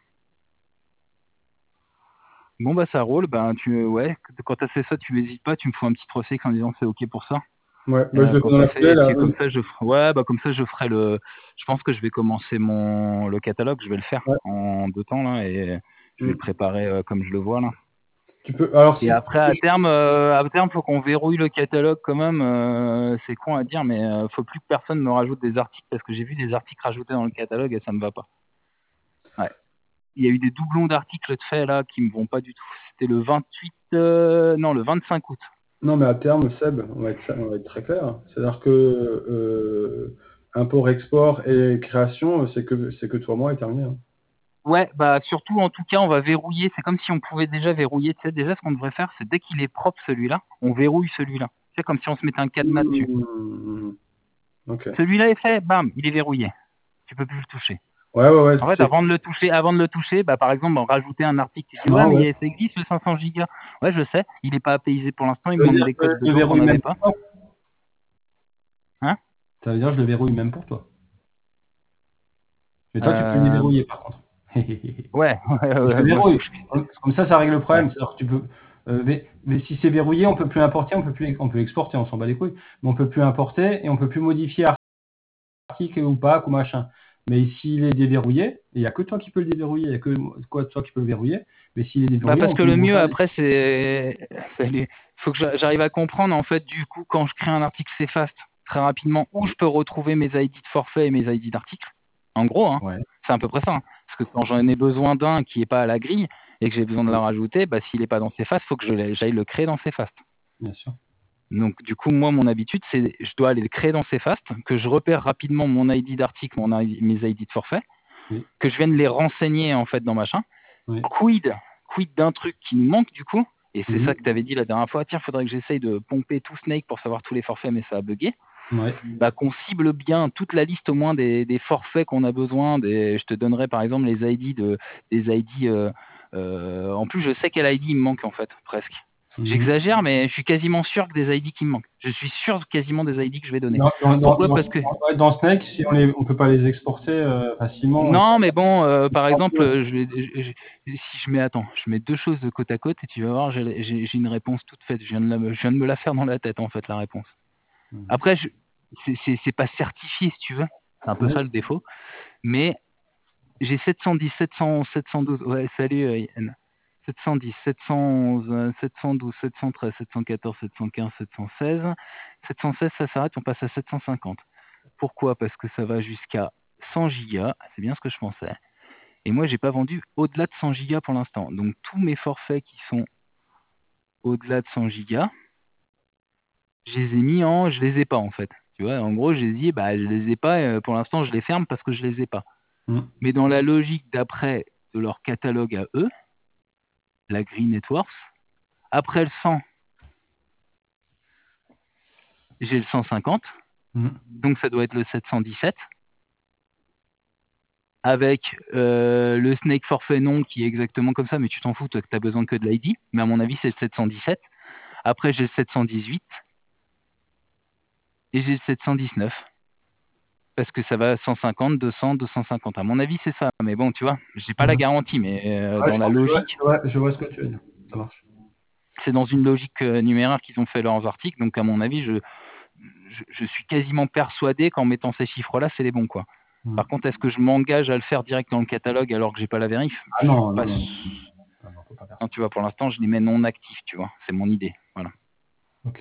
Speaker 2: Bon, bah, ça roule. Ben, ouais, quand tu as fait ça, tu n'hésites pas, tu me fais un petit procès en disant que c'est OK pour ça.
Speaker 1: Ouais, bah, je le fais
Speaker 2: Quand
Speaker 1: dans
Speaker 2: tu
Speaker 1: la
Speaker 2: as fait,
Speaker 1: foulée,
Speaker 2: et
Speaker 1: là.
Speaker 2: puis comme ça, comme ça, je ferai je pense que je vais commencer le catalogue, je vais le faire
Speaker 1: Ouais.
Speaker 2: en 2 temps, là, et je vais le
Speaker 1: Mm.
Speaker 2: préparer comme je le vois, là.
Speaker 1: Tu peux, alors,
Speaker 2: Et
Speaker 1: si,
Speaker 2: après, à terme, faut qu'on verrouille le catalogue quand même. C'est con à dire, mais faut plus que personne me rajoute des articles parce que j'ai vu des articles rajoutés dans le catalogue et ça me va pas. Ouais. Il y a eu des doublons d'articles de fait là qui me vont pas du tout. C'était le 28, non, le 25 août.
Speaker 1: non, mais à terme, Seb, on va être très clair. C'est-à-dire que import-export et création, c'est que toi, moi, et terminé. Hein.
Speaker 2: Ouais, bah surtout en tout cas, on va verrouiller. C'est comme si on pouvait déjà verrouiller. Tu sais, déjà ce qu'on devrait faire, c'est dès qu'il est propre celui-là, on verrouille celui-là. C'est comme si on se mettait un cadenas dessus.
Speaker 1: Mmh. Ok.
Speaker 2: Celui-là est fait, bam, il est verrouillé. Tu peux plus le toucher.
Speaker 1: Ouais, ouais, ouais.
Speaker 2: En fait, avant de le toucher, bah, par exemple, rajouter un article, tu dis ouais,
Speaker 1: Non,
Speaker 2: mais
Speaker 1: ouais.
Speaker 2: ça existe le 500 gigas. Ouais, je sais, il n'est pas apaisé pour l'instant, il
Speaker 1: Ça
Speaker 2: me
Speaker 1: veut
Speaker 2: manque
Speaker 1: dire
Speaker 2: des
Speaker 1: que
Speaker 2: codes
Speaker 1: je le
Speaker 2: dedans qu'on
Speaker 1: verrouille
Speaker 2: n'avait
Speaker 1: même
Speaker 2: pas.
Speaker 1: pour toi.
Speaker 2: Hein?
Speaker 1: Ça veut dire que je le verrouille même pour toi. Mais toi, tu peux le
Speaker 2: Euh,
Speaker 1: déverrouiller, par contre.
Speaker 2: ouais, ouais,
Speaker 1: Je
Speaker 2: ouais,
Speaker 1: le
Speaker 2: moi,
Speaker 1: verrouille.
Speaker 2: faut que je puisse.
Speaker 1: Comme ça règle le
Speaker 2: Ouais.
Speaker 1: problème. C'est-à-dire que tu peux. Mais si c'est verrouillé, on peut plus importer, on peut exporter, on s'en bat les couilles. Mais on peut plus importer et on peut plus modifier article ou pas, ou machin. Mais s'il est déverrouillé, il n'y a que toi qui peux le déverrouiller, il n'y a que toi qui peux le verrouiller. Mais s'il est
Speaker 2: Bah,
Speaker 1: déverrouillé,
Speaker 2: parce
Speaker 1: on
Speaker 2: que
Speaker 1: peut
Speaker 2: le mieux
Speaker 1: regarder.
Speaker 2: après, faut que j'arrive à comprendre, en fait, du coup, quand je crée un article CFast très rapidement, où je peux retrouver mes ID de forfait et mes ID d'article. En gros, hein,
Speaker 1: Ouais,
Speaker 2: c'est à peu près ça. Hein. Parce que quand j'en ai besoin d'un qui n'est pas à la grille et que j'ai besoin de la rajouter, bah, s'il n'est pas dans CFast, il faut que j'aille le créer dans CFast.
Speaker 1: bien sûr.
Speaker 2: Donc, du coup, moi, mon habitude, c'est je dois aller le créer dans CFast, que je repère rapidement mon ID d'article, mes ID de forfait,
Speaker 1: Oui,
Speaker 2: que je vienne les renseigner, en fait, dans machin.
Speaker 1: oui,
Speaker 2: Quid d'un truc qui nous manque, du coup, et c'est ça
Speaker 1: oui,
Speaker 2: que tu avais dit la dernière fois, tiens, faudrait que j'essaye de pomper tout Snake pour savoir tous les forfaits, mais ça a bugué.
Speaker 1: ouais.
Speaker 2: Bah, qu'on cible bien toute la liste au moins des forfaits qu'on a besoin. Je te donnerai par exemple les ID des ID. En plus, je sais quel ID il me manque en fait, presque. J'exagère, mais je suis quasiment sûr que des ID qui me manquent. Je suis sûr quasiment des ID que je vais donner.
Speaker 1: Dans,
Speaker 2: Pourquoi? Parce que
Speaker 1: dans Snake, si on peut pas les exporter facilement.
Speaker 2: non, mais bon, par exemple, si je mets 2 choses de côte à côte et tu vas voir, j'ai une réponse toute faite. Je viens de me la faire dans la tête, en fait, la réponse. Après, c'est pas certifié, si tu veux. C'est un peu ça le défaut. Mais j'ai 710, 712. Ouais, salut Yann. 710, 711, 712, 713, 714, 715, 716. 716, ça s'arrête, on passe à 750. Pourquoi? Parce que ça va jusqu'à 100 gigas, c'est bien ce que je pensais. Et moi, j'ai pas vendu au-delà de 100 gigas pour l'instant. Donc tous mes forfaits qui sont au-delà de 100 gigas, je les ai mis je les ai pas en fait. Tu vois, en gros, j'ai dit, je les ai pas, pour l'instant, je les ferme parce que je les ai pas. Mais dans la logique d'après de leur catalogue à eux, la Green Networks, après le 100, j'ai le 150, donc ça doit être le 717, avec le Snake forfait non qui est exactement comme ça, mais tu t'en fous, toi, que tu as besoin que de l'ID, mais à mon avis, c'est le 717. Après, j'ai le 718 et j'ai le 719. Parce que ça va 150, 200, 250. À mon avis, c'est ça. Mais bon, tu vois, j'ai pas la garantie, mais dans la logique,
Speaker 1: Je vois ce que tu veux dire. Ça marche.
Speaker 2: c'est dans une logique numéraire qu'ils ont fait leurs articles. Donc, à mon avis, je suis quasiment persuadé qu'en mettant ces chiffres-là, c'est les bons, quoi. Par contre, est-ce que je m'engage à le faire direct dans le catalogue alors que j'ai pas la vérif?
Speaker 1: Ah non,
Speaker 2: Pas...
Speaker 1: non, faut pas faire ça.
Speaker 2: Non, tu vois, pour l'instant, je les mets non actifs, tu vois. C'est mon idée. Voilà.
Speaker 1: Ok.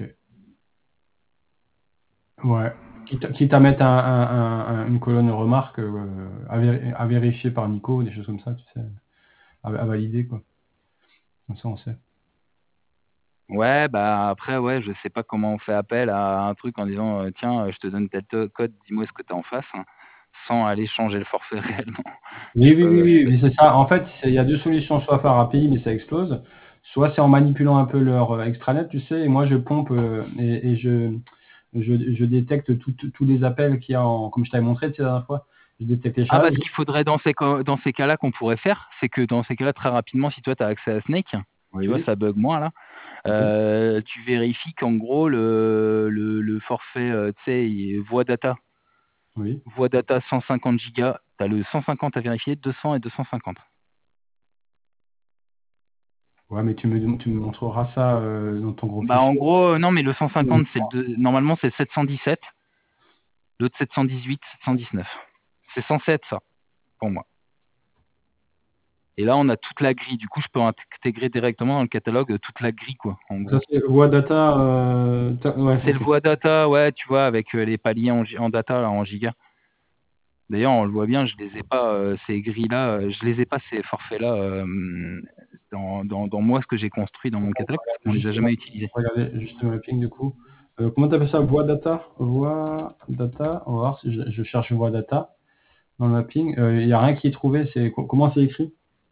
Speaker 1: Ouais. Quitte à mettre une colonne remarque à vérifier par Nico, des choses comme ça, tu sais, à valider, quoi. Comme ça, on sait.
Speaker 2: Ouais, après, ouais, je sais pas comment on fait appel à un truc en disant tiens, je te donne tel code, dis-moi ce que tu as en face, hein, sans aller changer le forfait réellement.
Speaker 1: Oui, mais c'est ça. En fait, il y a deux solutions, soit par API, mais ça explose, soit c'est en manipulant un peu leur extranet, tu sais, et moi je pompe et je détecte tous les appels qu'il y a comme je t'avais montré tu sais, la dernière fois. Je détecte les
Speaker 2: Ah,
Speaker 1: choses.
Speaker 2: ce qu'il faudrait dans ces cas-là qu'on pourrait faire, c'est que dans ces cas-là, très rapidement, si toi tu as accès à Snake, tu vois,
Speaker 1: Oui.
Speaker 2: ça bug moins là, tu vérifies qu'en gros, le forfait, tu sais, voix data,
Speaker 1: Oui.
Speaker 2: voix data 150 gigas, tu as le 150 à vérifier, 200 et 250.
Speaker 1: Ouais, mais tu me montreras ça dans ton gros
Speaker 2: En
Speaker 1: fichier.
Speaker 2: gros, non, mais le 150, normalement, c'est 717, l'autre 718, 719. C'est censé être ça, pour moi. Et là, on a toute la grille. Du coup, je peux intégrer directement dans le catalogue toute la grille, quoi, en gros.
Speaker 1: Ça, c'est voix data. Ouais,
Speaker 2: C'est le voix data, ouais, tu vois, avec les paliers en data, là, en giga. D'ailleurs, on le voit bien, je les ai pas, ces grilles-là, je les ai pas, ces forfaits-là, dans moi, ce que j'ai construit dans mon catalogue, parce qu'on les a jamais utilisés.
Speaker 1: Regardez juste le mapping du coup. Comment tu appelles ça? Voix data? Voix data. On va voir si je cherche voix data dans le mapping. Il n'y a rien qui est trouvé. Comment c'est écrit?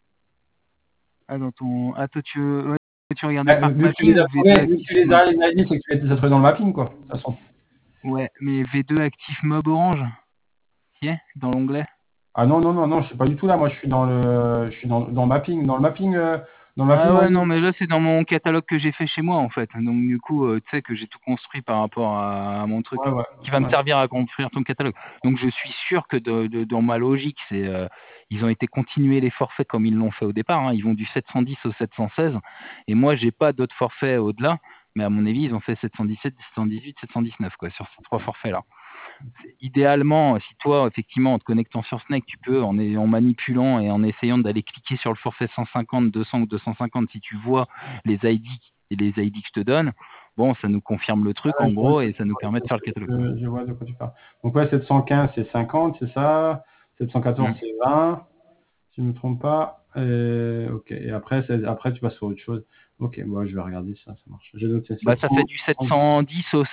Speaker 2: Ah, toi, tu regardes le Park
Speaker 1: Vu que tu
Speaker 2: Mapping
Speaker 1: les as
Speaker 2: ou V2
Speaker 1: trouvés, vu que
Speaker 2: Active
Speaker 1: tu les
Speaker 2: Mob?
Speaker 1: as dit, c'est que tu mets ça dans le mapping, quoi. De toute façon.
Speaker 2: Ouais, mais V2 Active Mob Orange, qui est dans l'onglet?
Speaker 1: Ah non, je suis pas du tout là. Moi, je suis dans le mapping. Dans le mapping,
Speaker 2: Ah
Speaker 1: moi,
Speaker 2: ouais, non, mais là, c'est dans mon catalogue que j'ai fait chez moi, en fait. Donc, du coup, tu sais que j'ai tout construit par rapport à mon truc,
Speaker 1: ouais.
Speaker 2: qui va me servir à construire ton catalogue. Donc, je suis sûr que dans ma logique, ils ont été continués les forfaits comme ils l'ont fait au départ, hein. Ils vont du 710 au 716. Et moi, j'ai pas d'autres forfaits au-delà. Mais à mon avis, ils ont fait 717, 718, 719, quoi, sur ces 3 forfaits-là. Idéalement, si toi, effectivement, en te connectant sur Snake, tu peux, en manipulant et en essayant d'aller cliquer sur le forfait 150, 200 ou 250, si tu vois les ID et les ID que je te donne, bon, ça nous confirme le truc, en gros, et ça nous permet de faire le catalogue.
Speaker 1: Je vois de quoi tu parles. Donc, ouais, 715, c'est 50, c'est ça. 714, c'est 20, si je ne me trompe pas. Ok. Et après, tu passes sur autre chose. Ok, moi, je vais regarder ça, ça marche. J'ai noté
Speaker 2: Ça fait du 710 au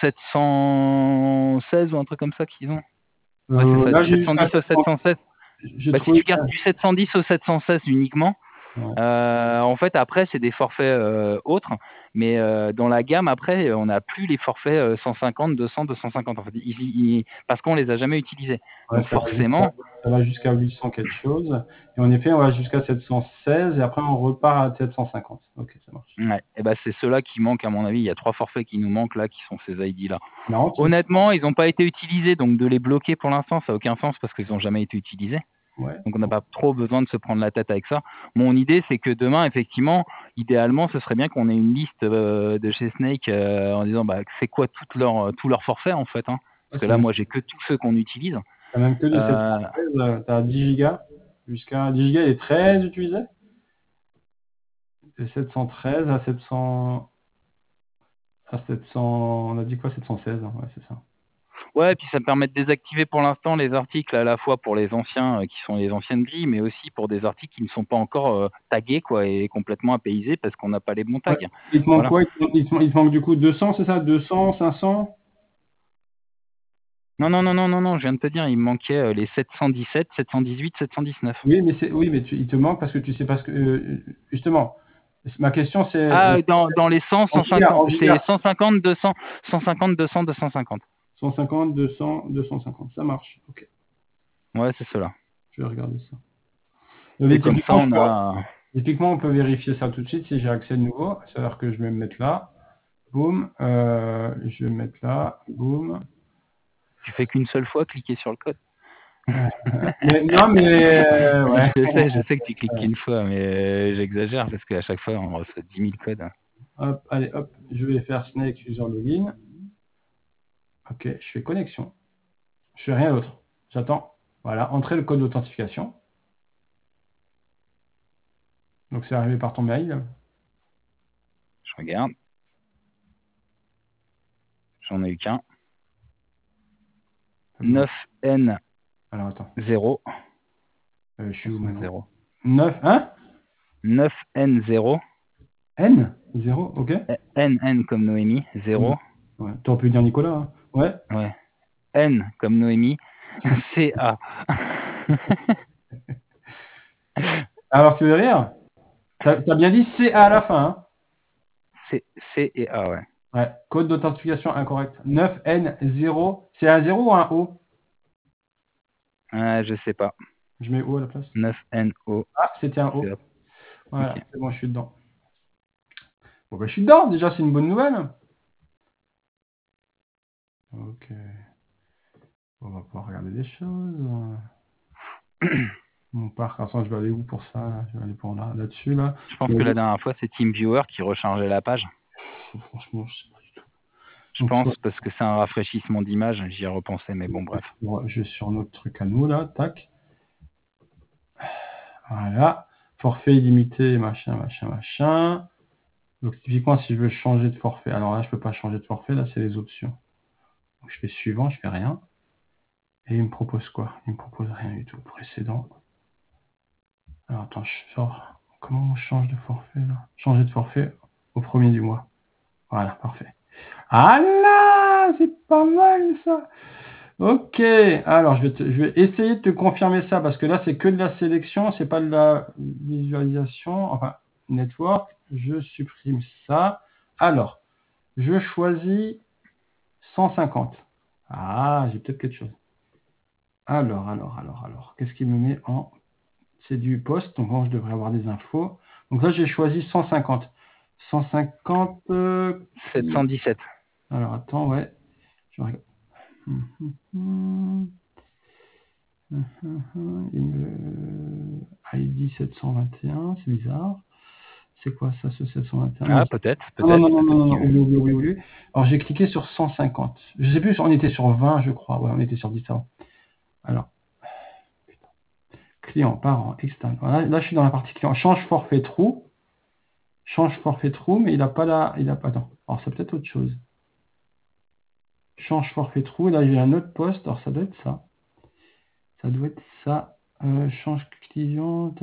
Speaker 2: 716 ou un truc comme ça qu'ils ont. Ouais, c'est ça,
Speaker 1: là,
Speaker 2: du
Speaker 1: j'ai jusqu'à
Speaker 2: 710 au 716.
Speaker 1: j'ai
Speaker 2: Si
Speaker 1: trouvé
Speaker 2: tu gardes du 710 au 716 uniquement,
Speaker 1: Ouais.
Speaker 2: En fait, après, c'est des forfaits autres, mais dans la gamme, après, on n'a plus les forfaits 150, 200, 250. En fait, parce qu'on les a jamais utilisés.
Speaker 1: Ouais,
Speaker 2: Donc forcément,
Speaker 1: ça va jusqu'à 800 quelque chose. Et en effet, on va jusqu'à 716 et après on repart à 750. Ok, ça marche.
Speaker 2: ouais, et ben c'est ceux-là qui manquent à mon avis. Il y a 3 forfaits qui nous manquent là, qui sont ces ID-là.
Speaker 1: Marrant,
Speaker 2: Honnêtement, ils n'ont pas été utilisés, donc de les bloquer pour l'instant, ça n'a aucun sens parce qu'ils n'ont jamais été utilisés.
Speaker 1: ouais.
Speaker 2: Donc on n'a pas trop besoin de se prendre la tête avec ça. Mon idée, c'est que demain, effectivement, idéalement, ce serait bien qu'on ait une liste de chez Snake en disant bah, c'est quoi tous leurs forfaits en fait. Hein.
Speaker 1: Ouais,
Speaker 2: Parce que là, moi, j'ai que tous ceux qu'on utilise.
Speaker 1: t'as même que du
Speaker 2: Euh,
Speaker 1: 716, t'as 10 gigas. Jusqu'à 10 gigas et 13 utilisés. De 713 à 700, on a dit quoi, 716, hein, ouais, c'est ça.
Speaker 2: ouais, et puis ça me permet de désactiver pour l'instant les articles à la fois pour les anciens qui sont les anciennes grilles, mais aussi pour des articles qui ne sont pas encore tagués quoi, et complètement apaisés parce qu'on n'a pas les bons tags.
Speaker 1: Ouais. Il te manque
Speaker 2: Voilà.
Speaker 1: quoi? Il te manque du coup 200, c'est ça? 200, 500?
Speaker 2: Non, non, non, non, non, non, je viens de te dire, il me manquait les 717, 718, 719.
Speaker 1: Oui, mais il te manque parce que tu sais pas ce que, justement, ma question c'est,
Speaker 2: Ah, dans les 100,
Speaker 1: en giga,
Speaker 2: 150,
Speaker 1: en giga.
Speaker 2: c'est 150, 200, 150, 200, 250.
Speaker 1: 150, 200, 250, ça marche. Ok,
Speaker 2: Ouais, c'est cela.
Speaker 1: je vais regarder ça.
Speaker 2: Et
Speaker 1: Mais
Speaker 2: comme ça, on a.
Speaker 1: typiquement, on peut vérifier ça tout de suite si j'ai accès de nouveau. C'est-à-dire que je vais me mettre là, boum, je vais me mettre là, boum.
Speaker 2: Tu fais qu'une seule fois cliquer sur le code.
Speaker 1: Mais, non, mais ouais.
Speaker 2: Je sais que tu cliques qu'une fois, mais j'exagère parce qu'à chaque fois, on reçoit 10 000 codes.
Speaker 1: Hop, allez, hop, je vais faire Snake user login. Ok, je fais connexion. Je fais rien d'autre. J'attends. Voilà, entrer le code d'authentification. Donc c'est arrivé par ton mail.
Speaker 2: Je regarde. J'en ai eu qu'un. 9N0.
Speaker 1: Alors attends, je suis où maintenant?
Speaker 2: 0.
Speaker 1: 9, hein?
Speaker 2: 9N0.
Speaker 1: N? 0, ok.
Speaker 2: N comme Noémie. 0.
Speaker 1: Ouais. T'aurais pu dire Nicolas, hein. Ouais.
Speaker 2: Ouais. N comme Noémie. CA.
Speaker 1: Alors tu veux rire? T'as bien dit CA à la fin, hein?
Speaker 2: C et A, ouais.
Speaker 1: Ouais. Code d'authentification incorrect. 9N0. C'est un 0 ou un O?
Speaker 2: Je sais pas.
Speaker 1: Je mets O à la place.
Speaker 2: 9NO.
Speaker 1: Ah, c'était un O.
Speaker 2: CA.
Speaker 1: Voilà,
Speaker 2: Ok.
Speaker 1: c'est bon, je suis dedans. Bon, bah, je suis dedans, déjà, c'est une bonne nouvelle. Ok. On va pouvoir regarder des choses. Mon parc, attends, je vais aller où pour ça là? Je vais aller pour là-dessus, là.
Speaker 2: Je pense que la dernière fois, c'est TeamViewer qui rechargeait la page.
Speaker 1: Franchement, je sais pas du tout.
Speaker 2: Je
Speaker 1: Donc,
Speaker 2: pense parce que c'est un rafraîchissement d'image. J'y ai repensé, mais bon, bref.
Speaker 1: je vais sur notre truc à nous, là. Tac. Voilà. Forfait illimité, machin, machin, machin. Donc, typiquement, si je veux changer de forfait, alors là, je peux pas changer de forfait, là, c'est les options. Donc, je fais suivant, je fais rien. Et il me propose quoi? Il me propose rien du tout. Précédent. Alors, attends, je sors. Comment on change de forfait, là? Changer de forfait au 1er du mois. Voilà, parfait. Ah là, c'est pas mal, ça. Ok, alors je vais essayer de te confirmer ça, parce que là, c'est que de la sélection, c'est pas de la visualisation. Enfin, network, je supprime ça. Alors, je choisis 150. Ah, j'ai peut-être quelque chose. Alors, qu'est-ce qu'il me met en... C'est du poste, donc bon, je devrais avoir des infos. Donc là, j'ai choisi 150. 150...
Speaker 2: 717.
Speaker 1: Alors, attends, ouais. Je regarde. ID 721, c'est bizarre. C'est quoi ça, ce 721?
Speaker 2: Ah,
Speaker 1: Non,
Speaker 2: peut-être,
Speaker 1: non,
Speaker 2: peut-être,
Speaker 1: non, non, non,
Speaker 2: peut-être
Speaker 1: non,
Speaker 2: qu'il
Speaker 1: non, oui. Alors j'ai cliqué sur 150. Je sais plus, on était sur 20, je crois. Ouais, on était sur 10 avant. Alors, client, parent, externe. Voilà, là, je suis dans la partie client. Change forfait trou. Change forfait trou, mais il n'a pas là. Il a pas. Attends. Alors, c'est peut-être autre chose. Change forfait trou. Là, j'ai un autre poste. Alors, ça doit être ça. Ça doit être ça. Change client.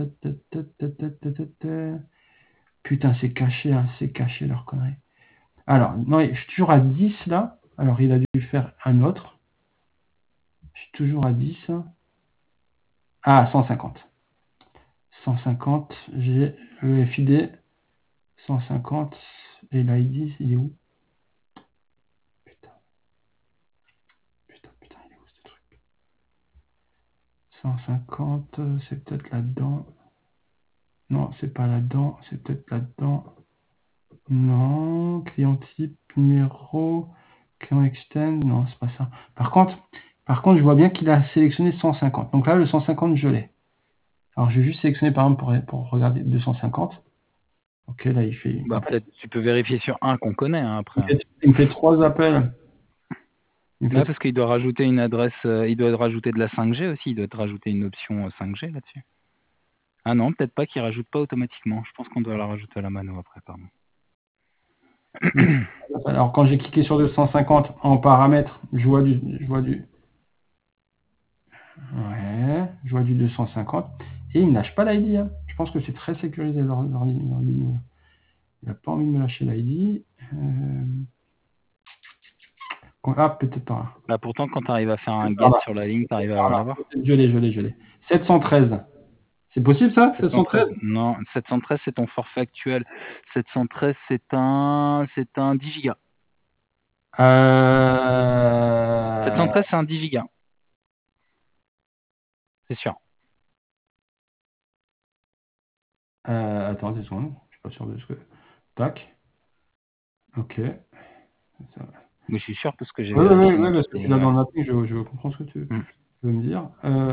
Speaker 1: Putain, c'est caché, hein, c'est caché leur connerie. Alors, non, je suis toujours à 10 là. Alors, il a dû faire un autre. Je suis toujours à 10. Ah, 150. 150, j'ai le FID, 150, et l'ID, il est où? Putain, il est où ce truc? 150, c'est peut-être là-dedans. Non, c'est pas là-dedans, c'est peut-être là-dedans. Non, client type, numéro, client extend, non, c'est pas ça. Par contre, je vois bien qu'il a sélectionné 150. Donc là, le 150, je l'ai. Alors, je vais juste sélectionner par exemple pour regarder 250. Ok, là, il fait.
Speaker 2: Bah, peut-être tu peux vérifier sur un qu'on connaît hein, après.
Speaker 1: Il me fait 3 appels.
Speaker 2: Là, parce qu'il doit rajouter une adresse, il doit rajouter de la 5G aussi, il doit te rajouter une option 5G là-dessus. Ah non, peut-être pas qu'il rajoute pas automatiquement. Je pense qu'on doit la rajouter à la mano après, pardon.
Speaker 1: Alors, quand j'ai cliqué sur 250 en paramètres, je vois du. Ouais, je vois du 250. Et il ne lâche pas l'ID. Hein. Je pense que c'est très sécurisé leur ligne. Il n'a pas envie de me lâcher l'ID. Ah, peut-être pas.
Speaker 2: Bah, pourtant, quand tu arrives à faire un get sur la ligne, tu arrives à l'avoir.
Speaker 1: Je l'ai. 713. C'est possible ça 713
Speaker 2: Non, 713 c'est ton forfait actuel. 713 c'est un 10 gigas. 713 c'est un 10 gigas. C'est sûr.
Speaker 1: Attends 2 secondes. Je suis pas sûr de ce que. Tac. Ok.
Speaker 2: Mais je suis sûr parce que j'ai
Speaker 1: Oui,
Speaker 2: vérifié.
Speaker 1: parce que là dans le mapping, je comprends ce que tu veux me dire.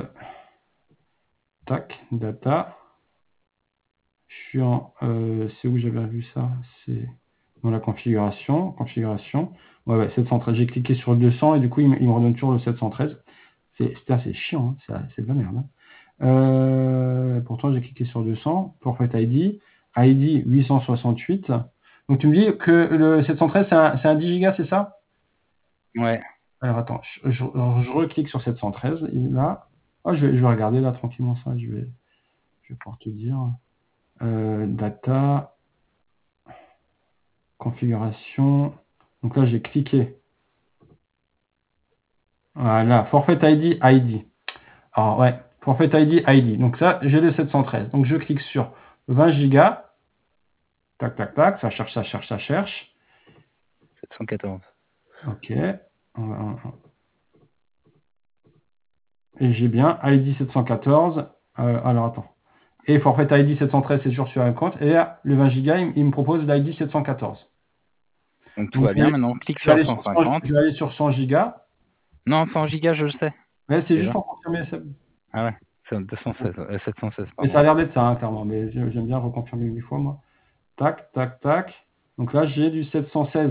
Speaker 1: Tac, data. Je suis en. C'est où j'avais vu ça? C'est dans la configuration. Configuration. Ouais, 713. J'ai cliqué sur le 200 et du coup, il me redonne toujours le 713. C'est chiant, hein, c'est de la merde. Hein. Pourtant, j'ai cliqué sur 200. Forfait ID. ID 868. Donc, tu me dis que le 713, c'est un 10 Go, c'est ça?
Speaker 2: Ouais.
Speaker 1: Alors, attends. Je reclique sur 713. Là. Oh, je vais regarder là tranquillement ça. Je vais pouvoir te dire. Data. Configuration. Donc là, j'ai cliqué. Voilà. Forfait ID. Alors, ouais. Forfait ID. Donc ça, j'ai le 713. Donc, je clique sur 20 Go. Tac, tac, tac. Ça cherche.
Speaker 2: 714.
Speaker 1: Ok. Et j'ai bien ID 714. Alors, attends. Et forfait ID 713, c'est toujours sur un compte. Et là, le 20 Go, il me propose l'ID 714.
Speaker 2: Donc tout va bien. Maintenant, on clique sur 150.
Speaker 1: Je vais aller sur 100 Go.
Speaker 2: Non, 100 gigas, je le sais.
Speaker 1: Ouais, c'est juste pour confirmer.
Speaker 2: Ah ouais, c'est 216, 716, pardon.
Speaker 1: Mais ça a l'air d'être ça, hein, clairement. Mais j'aime bien reconfirmer 8 fois, moi. Tac, tac, tac. Donc là, j'ai du 716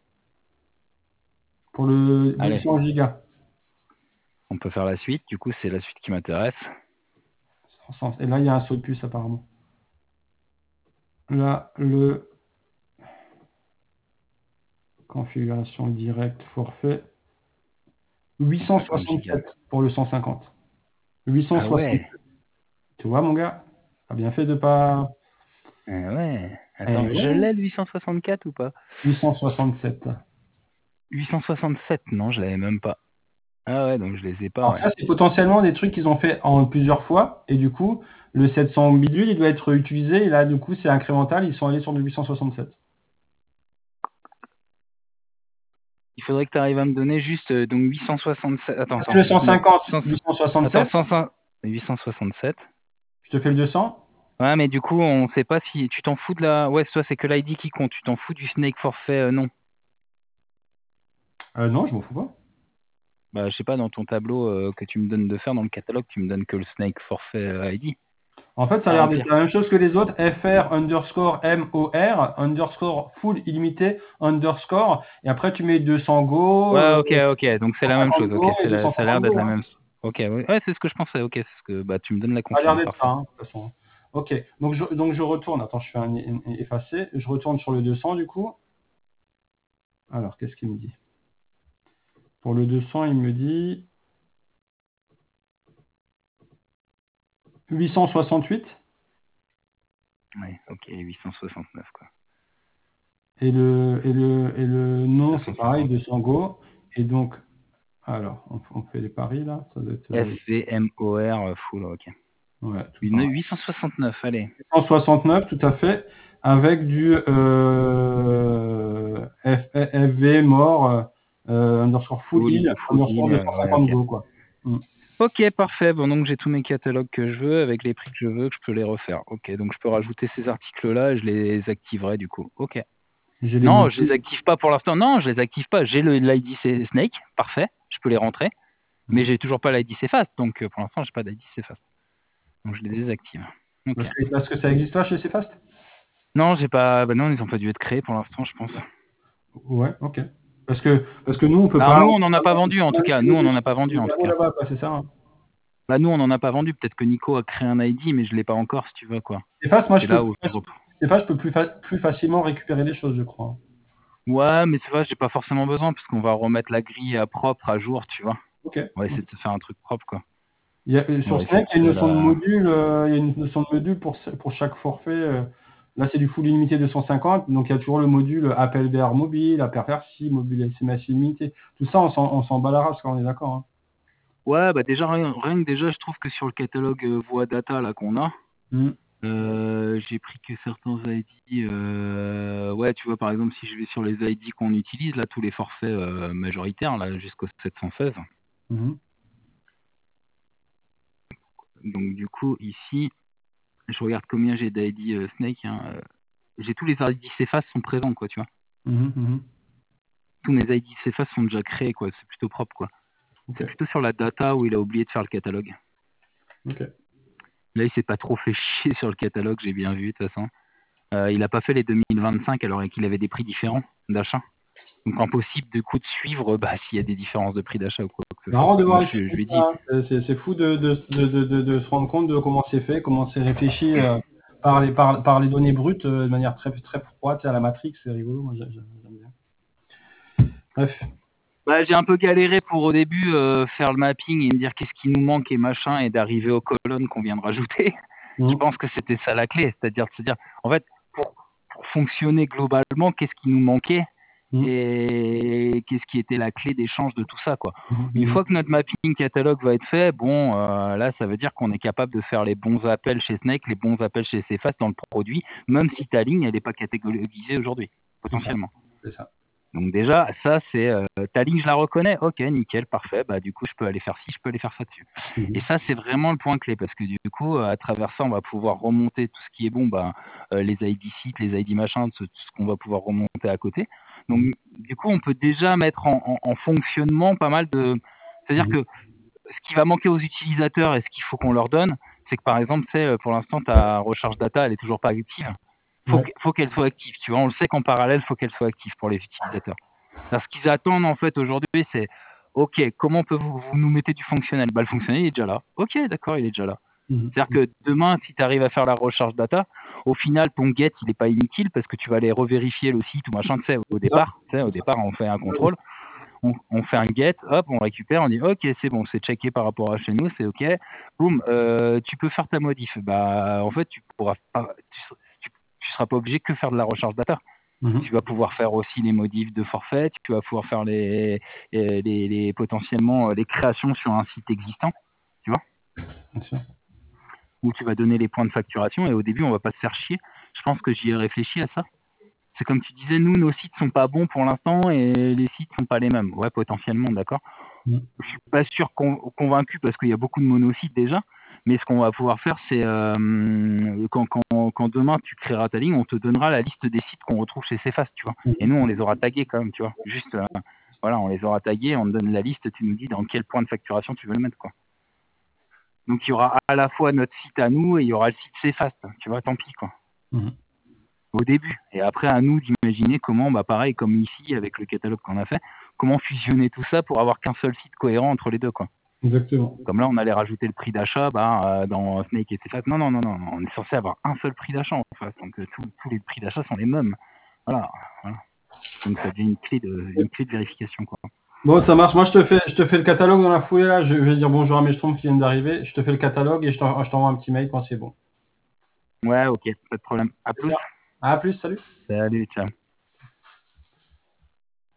Speaker 1: pour le 200 Go.
Speaker 2: On peut faire la suite. Du coup, c'est la suite qui m'intéresse.
Speaker 1: Et là, il y a un saut de puce, apparemment. Là, le configuration directe forfait. 867 pour le 150. 867.
Speaker 2: Ah ouais.
Speaker 1: Tu vois, mon gars? T'as bien fait de pas.
Speaker 2: Ah ouais. Attends, je l'ai le 864 ou pas?
Speaker 1: 867.
Speaker 2: 867, non, je l'avais même pas. Ah ouais, donc je les ai pas.
Speaker 1: Alors ça, c'est potentiellement des trucs qu'ils ont fait en plusieurs fois. Et du coup, le 700 bidule, il doit être utilisé. Et là, du coup, c'est incrémental. Ils sont allés sur du 867.
Speaker 2: Il faudrait que tu arrives à me donner juste donc 867. Attends.
Speaker 1: Le 150, 867.
Speaker 2: Attends, 867.
Speaker 1: Je te fais le 200.
Speaker 2: Ouais, mais du coup, on sait pas si tu t'en fous de la. Ouais, soit c'est que l'ID qui compte. Tu t'en fous du Snake forfait, non.
Speaker 1: Non, je m'en fous pas.
Speaker 2: Bah, je sais pas, dans ton tableau que tu me donnes de faire, dans le catalogue, tu me donnes que le Snake forfait ID.
Speaker 1: En fait, ça a l'air d'être la même chose que les autres. FR underscore MOR underscore full illimité underscore. Et après, tu mets 200 Go.
Speaker 2: Ouais, ok. Donc c'est la même chose. Ok, ça a l'air d'être la même.
Speaker 1: Hein.
Speaker 2: Ok, ouais, c'est ce que je pensais. Ok, c'est ce que bah tu me donnes la
Speaker 1: Ça a l'air
Speaker 2: confirme.
Speaker 1: d'être ça, hein, de toute façon. Ok, donc je retourne. Attends, je fais un effacer. Je retourne sur le 200 du coup. Alors, qu'est-ce qu'il me dit? Pour le 200, il me dit 868.
Speaker 2: Ouais, ok, 869 quoi.
Speaker 1: Et le nom, c'est pareil, 200 Go. Et donc, alors, on fait les paris là. Ça doit être.
Speaker 2: FVMOR full, ok.
Speaker 1: Ouais, tout
Speaker 2: Une
Speaker 1: pareil.
Speaker 2: 869, allez.
Speaker 1: 169, tout à fait, avec du FV mort, underscore full heal,
Speaker 2: Full
Speaker 1: underscore
Speaker 2: heal, ouais,
Speaker 1: 250
Speaker 2: ok.
Speaker 1: go, quoi.
Speaker 2: Ok, parfait. Bon, donc j'ai tous mes catalogues que je veux, avec les prix que je veux, que je peux les refaire. Ok, donc je peux rajouter ces articles-là et je les activerai du coup. Ok.
Speaker 1: J'ai les
Speaker 2: Non, je les
Speaker 1: modules.
Speaker 2: active pas pour l'instant. Non, je les active pas. J'ai l'ID Snake, parfait. Je peux les rentrer. Mais j'ai toujours pas l'ID Cfast, donc pour l'instant, j'ai pas d'ID Cfast. Donc je les désactive. Ok.
Speaker 1: Parce que ça existe là chez Cfast?
Speaker 2: Non, j'ai pas. Bah non, ils ont pas dû être créés pour l'instant, je pense.
Speaker 1: Ouais, ok. Parce que nous, on peut
Speaker 2: Alors
Speaker 1: pas
Speaker 2: nous, on n'en a pas vendu en tout cas. Nous, on n'en a pas vendu en tout cas.
Speaker 1: là-bas, quoi, c'est ça. Hein.
Speaker 2: Bah nous, on n'en a pas vendu. Peut-être que Nico a créé un ID, mais je l'ai pas encore, si tu veux quoi.
Speaker 1: Cfast, moi,
Speaker 2: C'est là où je reprends.
Speaker 1: Cfast, je peux plus facilement récupérer les choses, je crois.
Speaker 2: Ouais, mais c'est vrai, j'ai pas forcément besoin parce qu'on va remettre la grille à propre, à jour, tu vois.
Speaker 1: Ok.
Speaker 2: On va essayer de se faire un truc propre, quoi. On
Speaker 1: Sur
Speaker 2: va essayer
Speaker 1: Snake,
Speaker 2: de
Speaker 1: il y a une
Speaker 2: trouver
Speaker 1: notion de
Speaker 2: la.
Speaker 1: module, il y a une notion de module pour chaque forfait. Là, c'est du full illimité 250, donc il y a toujours le module appel d'air mobile, appel RFI, mobile SMS illimité. Tout ça, on s'en bat la race quand on est d'accord. Hein.
Speaker 2: Ouais, bah déjà, rien que déjà, je trouve que sur le catalogue voix data là qu'on a, j'ai pris que certains ID. Ouais, tu vois, par exemple, si je vais sur les ID qu'on utilise, là, tous les forfaits majoritaires, là, jusqu'au 716. Donc, du coup, ici, je regarde combien j'ai d'ID Snake. Hein, j'ai tous les ID CFAS sont présents, quoi, tu vois. Tous mes ID CFAS sont déjà créés, quoi. C'est plutôt propre, quoi.
Speaker 1: Ok.
Speaker 2: C'est plutôt sur la data où il a oublié de faire le catalogue.
Speaker 1: Ok.
Speaker 2: Là, il s'est pas trop fait chier sur le catalogue, j'ai bien vu, de toute façon. Il n'a pas fait les 2025 alors qu'il avait des prix différents d'achat. Donc impossible de coup de suivre s'il y a des différences de prix d'achat ou quoi que ce soit.
Speaker 1: Marrant de voir
Speaker 2: Moi
Speaker 1: les
Speaker 2: je
Speaker 1: choses comme
Speaker 2: lui ai dit,
Speaker 1: ça. Hein. C'est fou de se rendre compte de comment c'est fait, comment c'est réfléchi par les données brutes de manière très, très froide, à la Matrix, c'est rigolo. Moi, j'aime bien. Bref.
Speaker 2: j'ai un peu galéré pour au début faire le mapping et me dire qu'est-ce qui nous manque et machin et d'arriver aux colonnes qu'on vient de rajouter. Je pense que c'était ça la clé, c'est-à-dire de se dire, en fait, pour fonctionner globalement, qu'est-ce qui nous manquait et qu'est-ce qui était la clé d'échange de tout ça, quoi. Une fois que notre mapping catalogue va être fait, bon, là, ça veut dire qu'on est capable de faire les bons appels chez Snake, les bons appels chez Cfast dans le produit, même si ta ligne, elle n'est pas catégorisée aujourd'hui, potentiellement.
Speaker 1: C'est ça.
Speaker 2: Donc déjà, ça, c'est ta ligne, je la reconnais, ok, nickel, parfait, bah du coup, je peux aller faire ci, je peux aller faire ça dessus. Et ça, c'est vraiment le point clé, parce que du coup, à travers ça, on va pouvoir remonter tout ce qui est bon, les ID sites, les ID machins, tout ce qu'on va pouvoir remonter à côté. Donc, du coup, on peut déjà mettre en fonctionnement pas mal de... C'est-à-dire que ce qui va manquer aux utilisateurs et ce qu'il faut qu'on leur donne, c'est que par exemple, pour l'instant, ta recharge data, elle est toujours pas active. Faut qu'elle soit active, tu vois. On le sait qu'en parallèle, faut qu'elle soit active pour les utilisateurs. Alors, ce qu'ils attendent en fait aujourd'hui, c'est OK, comment vous nous mettez du fonctionnel? Le fonctionnel il est déjà là. OK, d'accord, il est déjà là. C'est-à-dire que demain, si tu arrives à faire la recharge data, au final, ton get, il n'est pas inutile parce que tu vas aller revérifier le site ou machin, tu sais, au départ, on fait un contrôle, on fait un get, hop, on récupère, on dit OK, c'est bon, c'est checké par rapport à chez nous, c'est OK. Boum, tu peux faire ta modif. En fait, tu seras pas obligé que faire de la recharge data. Tu vas pouvoir faire aussi les modifs de forfait, tu vas pouvoir faire potentiellement les créations sur un site existant, tu vois, où tu vas donner les points de facturation et au début on va pas se faire chier. Je pense que j'y ai réfléchi à ça. C'est comme tu disais, nous nos sites sont pas bons pour l'instant et les sites sont pas les mêmes. Ouais, potentiellement, d'accord. Je suis pas sûr convaincu parce qu'il y a beaucoup de monosites déjà. Mais ce qu'on va pouvoir faire, c'est quand demain tu créeras ta ligne, on te donnera la liste des sites qu'on retrouve chez Cfast, tu vois. Et nous, on les aura tagués quand même, tu vois. Juste, voilà, on les aura tagués, on te donne la liste, tu nous dis dans quel point de facturation tu veux le mettre, quoi. Donc il y aura à la fois notre site à nous et il y aura le site Cfast, tu vois, tant pis, quoi. Au début. Et après, à nous d'imaginer comment, pareil, comme ici, avec le catalogue qu'on a fait, comment fusionner tout ça pour avoir qu'un seul site cohérent entre les deux, quoi.
Speaker 1: Exactement.
Speaker 2: Comme là, on allait rajouter le prix d'achat dans Snake et Cfast. Non, on est censé avoir un seul prix d'achat en face. Donc tous les prix d'achat sont les mêmes. Voilà. Donc ça devient une clé de vérification, quoi.
Speaker 1: Bon, ça marche. Moi, je te fais le catalogue dans la foulée, là. Je vais dire bonjour à mes schtroumpfs qui viennent d'arriver. Je te fais le catalogue et je t'envoie un petit mail quand c'est bon.
Speaker 2: Ouais, ok, pas de problème. À plus.
Speaker 1: À plus, salut.
Speaker 2: Salut, ciao.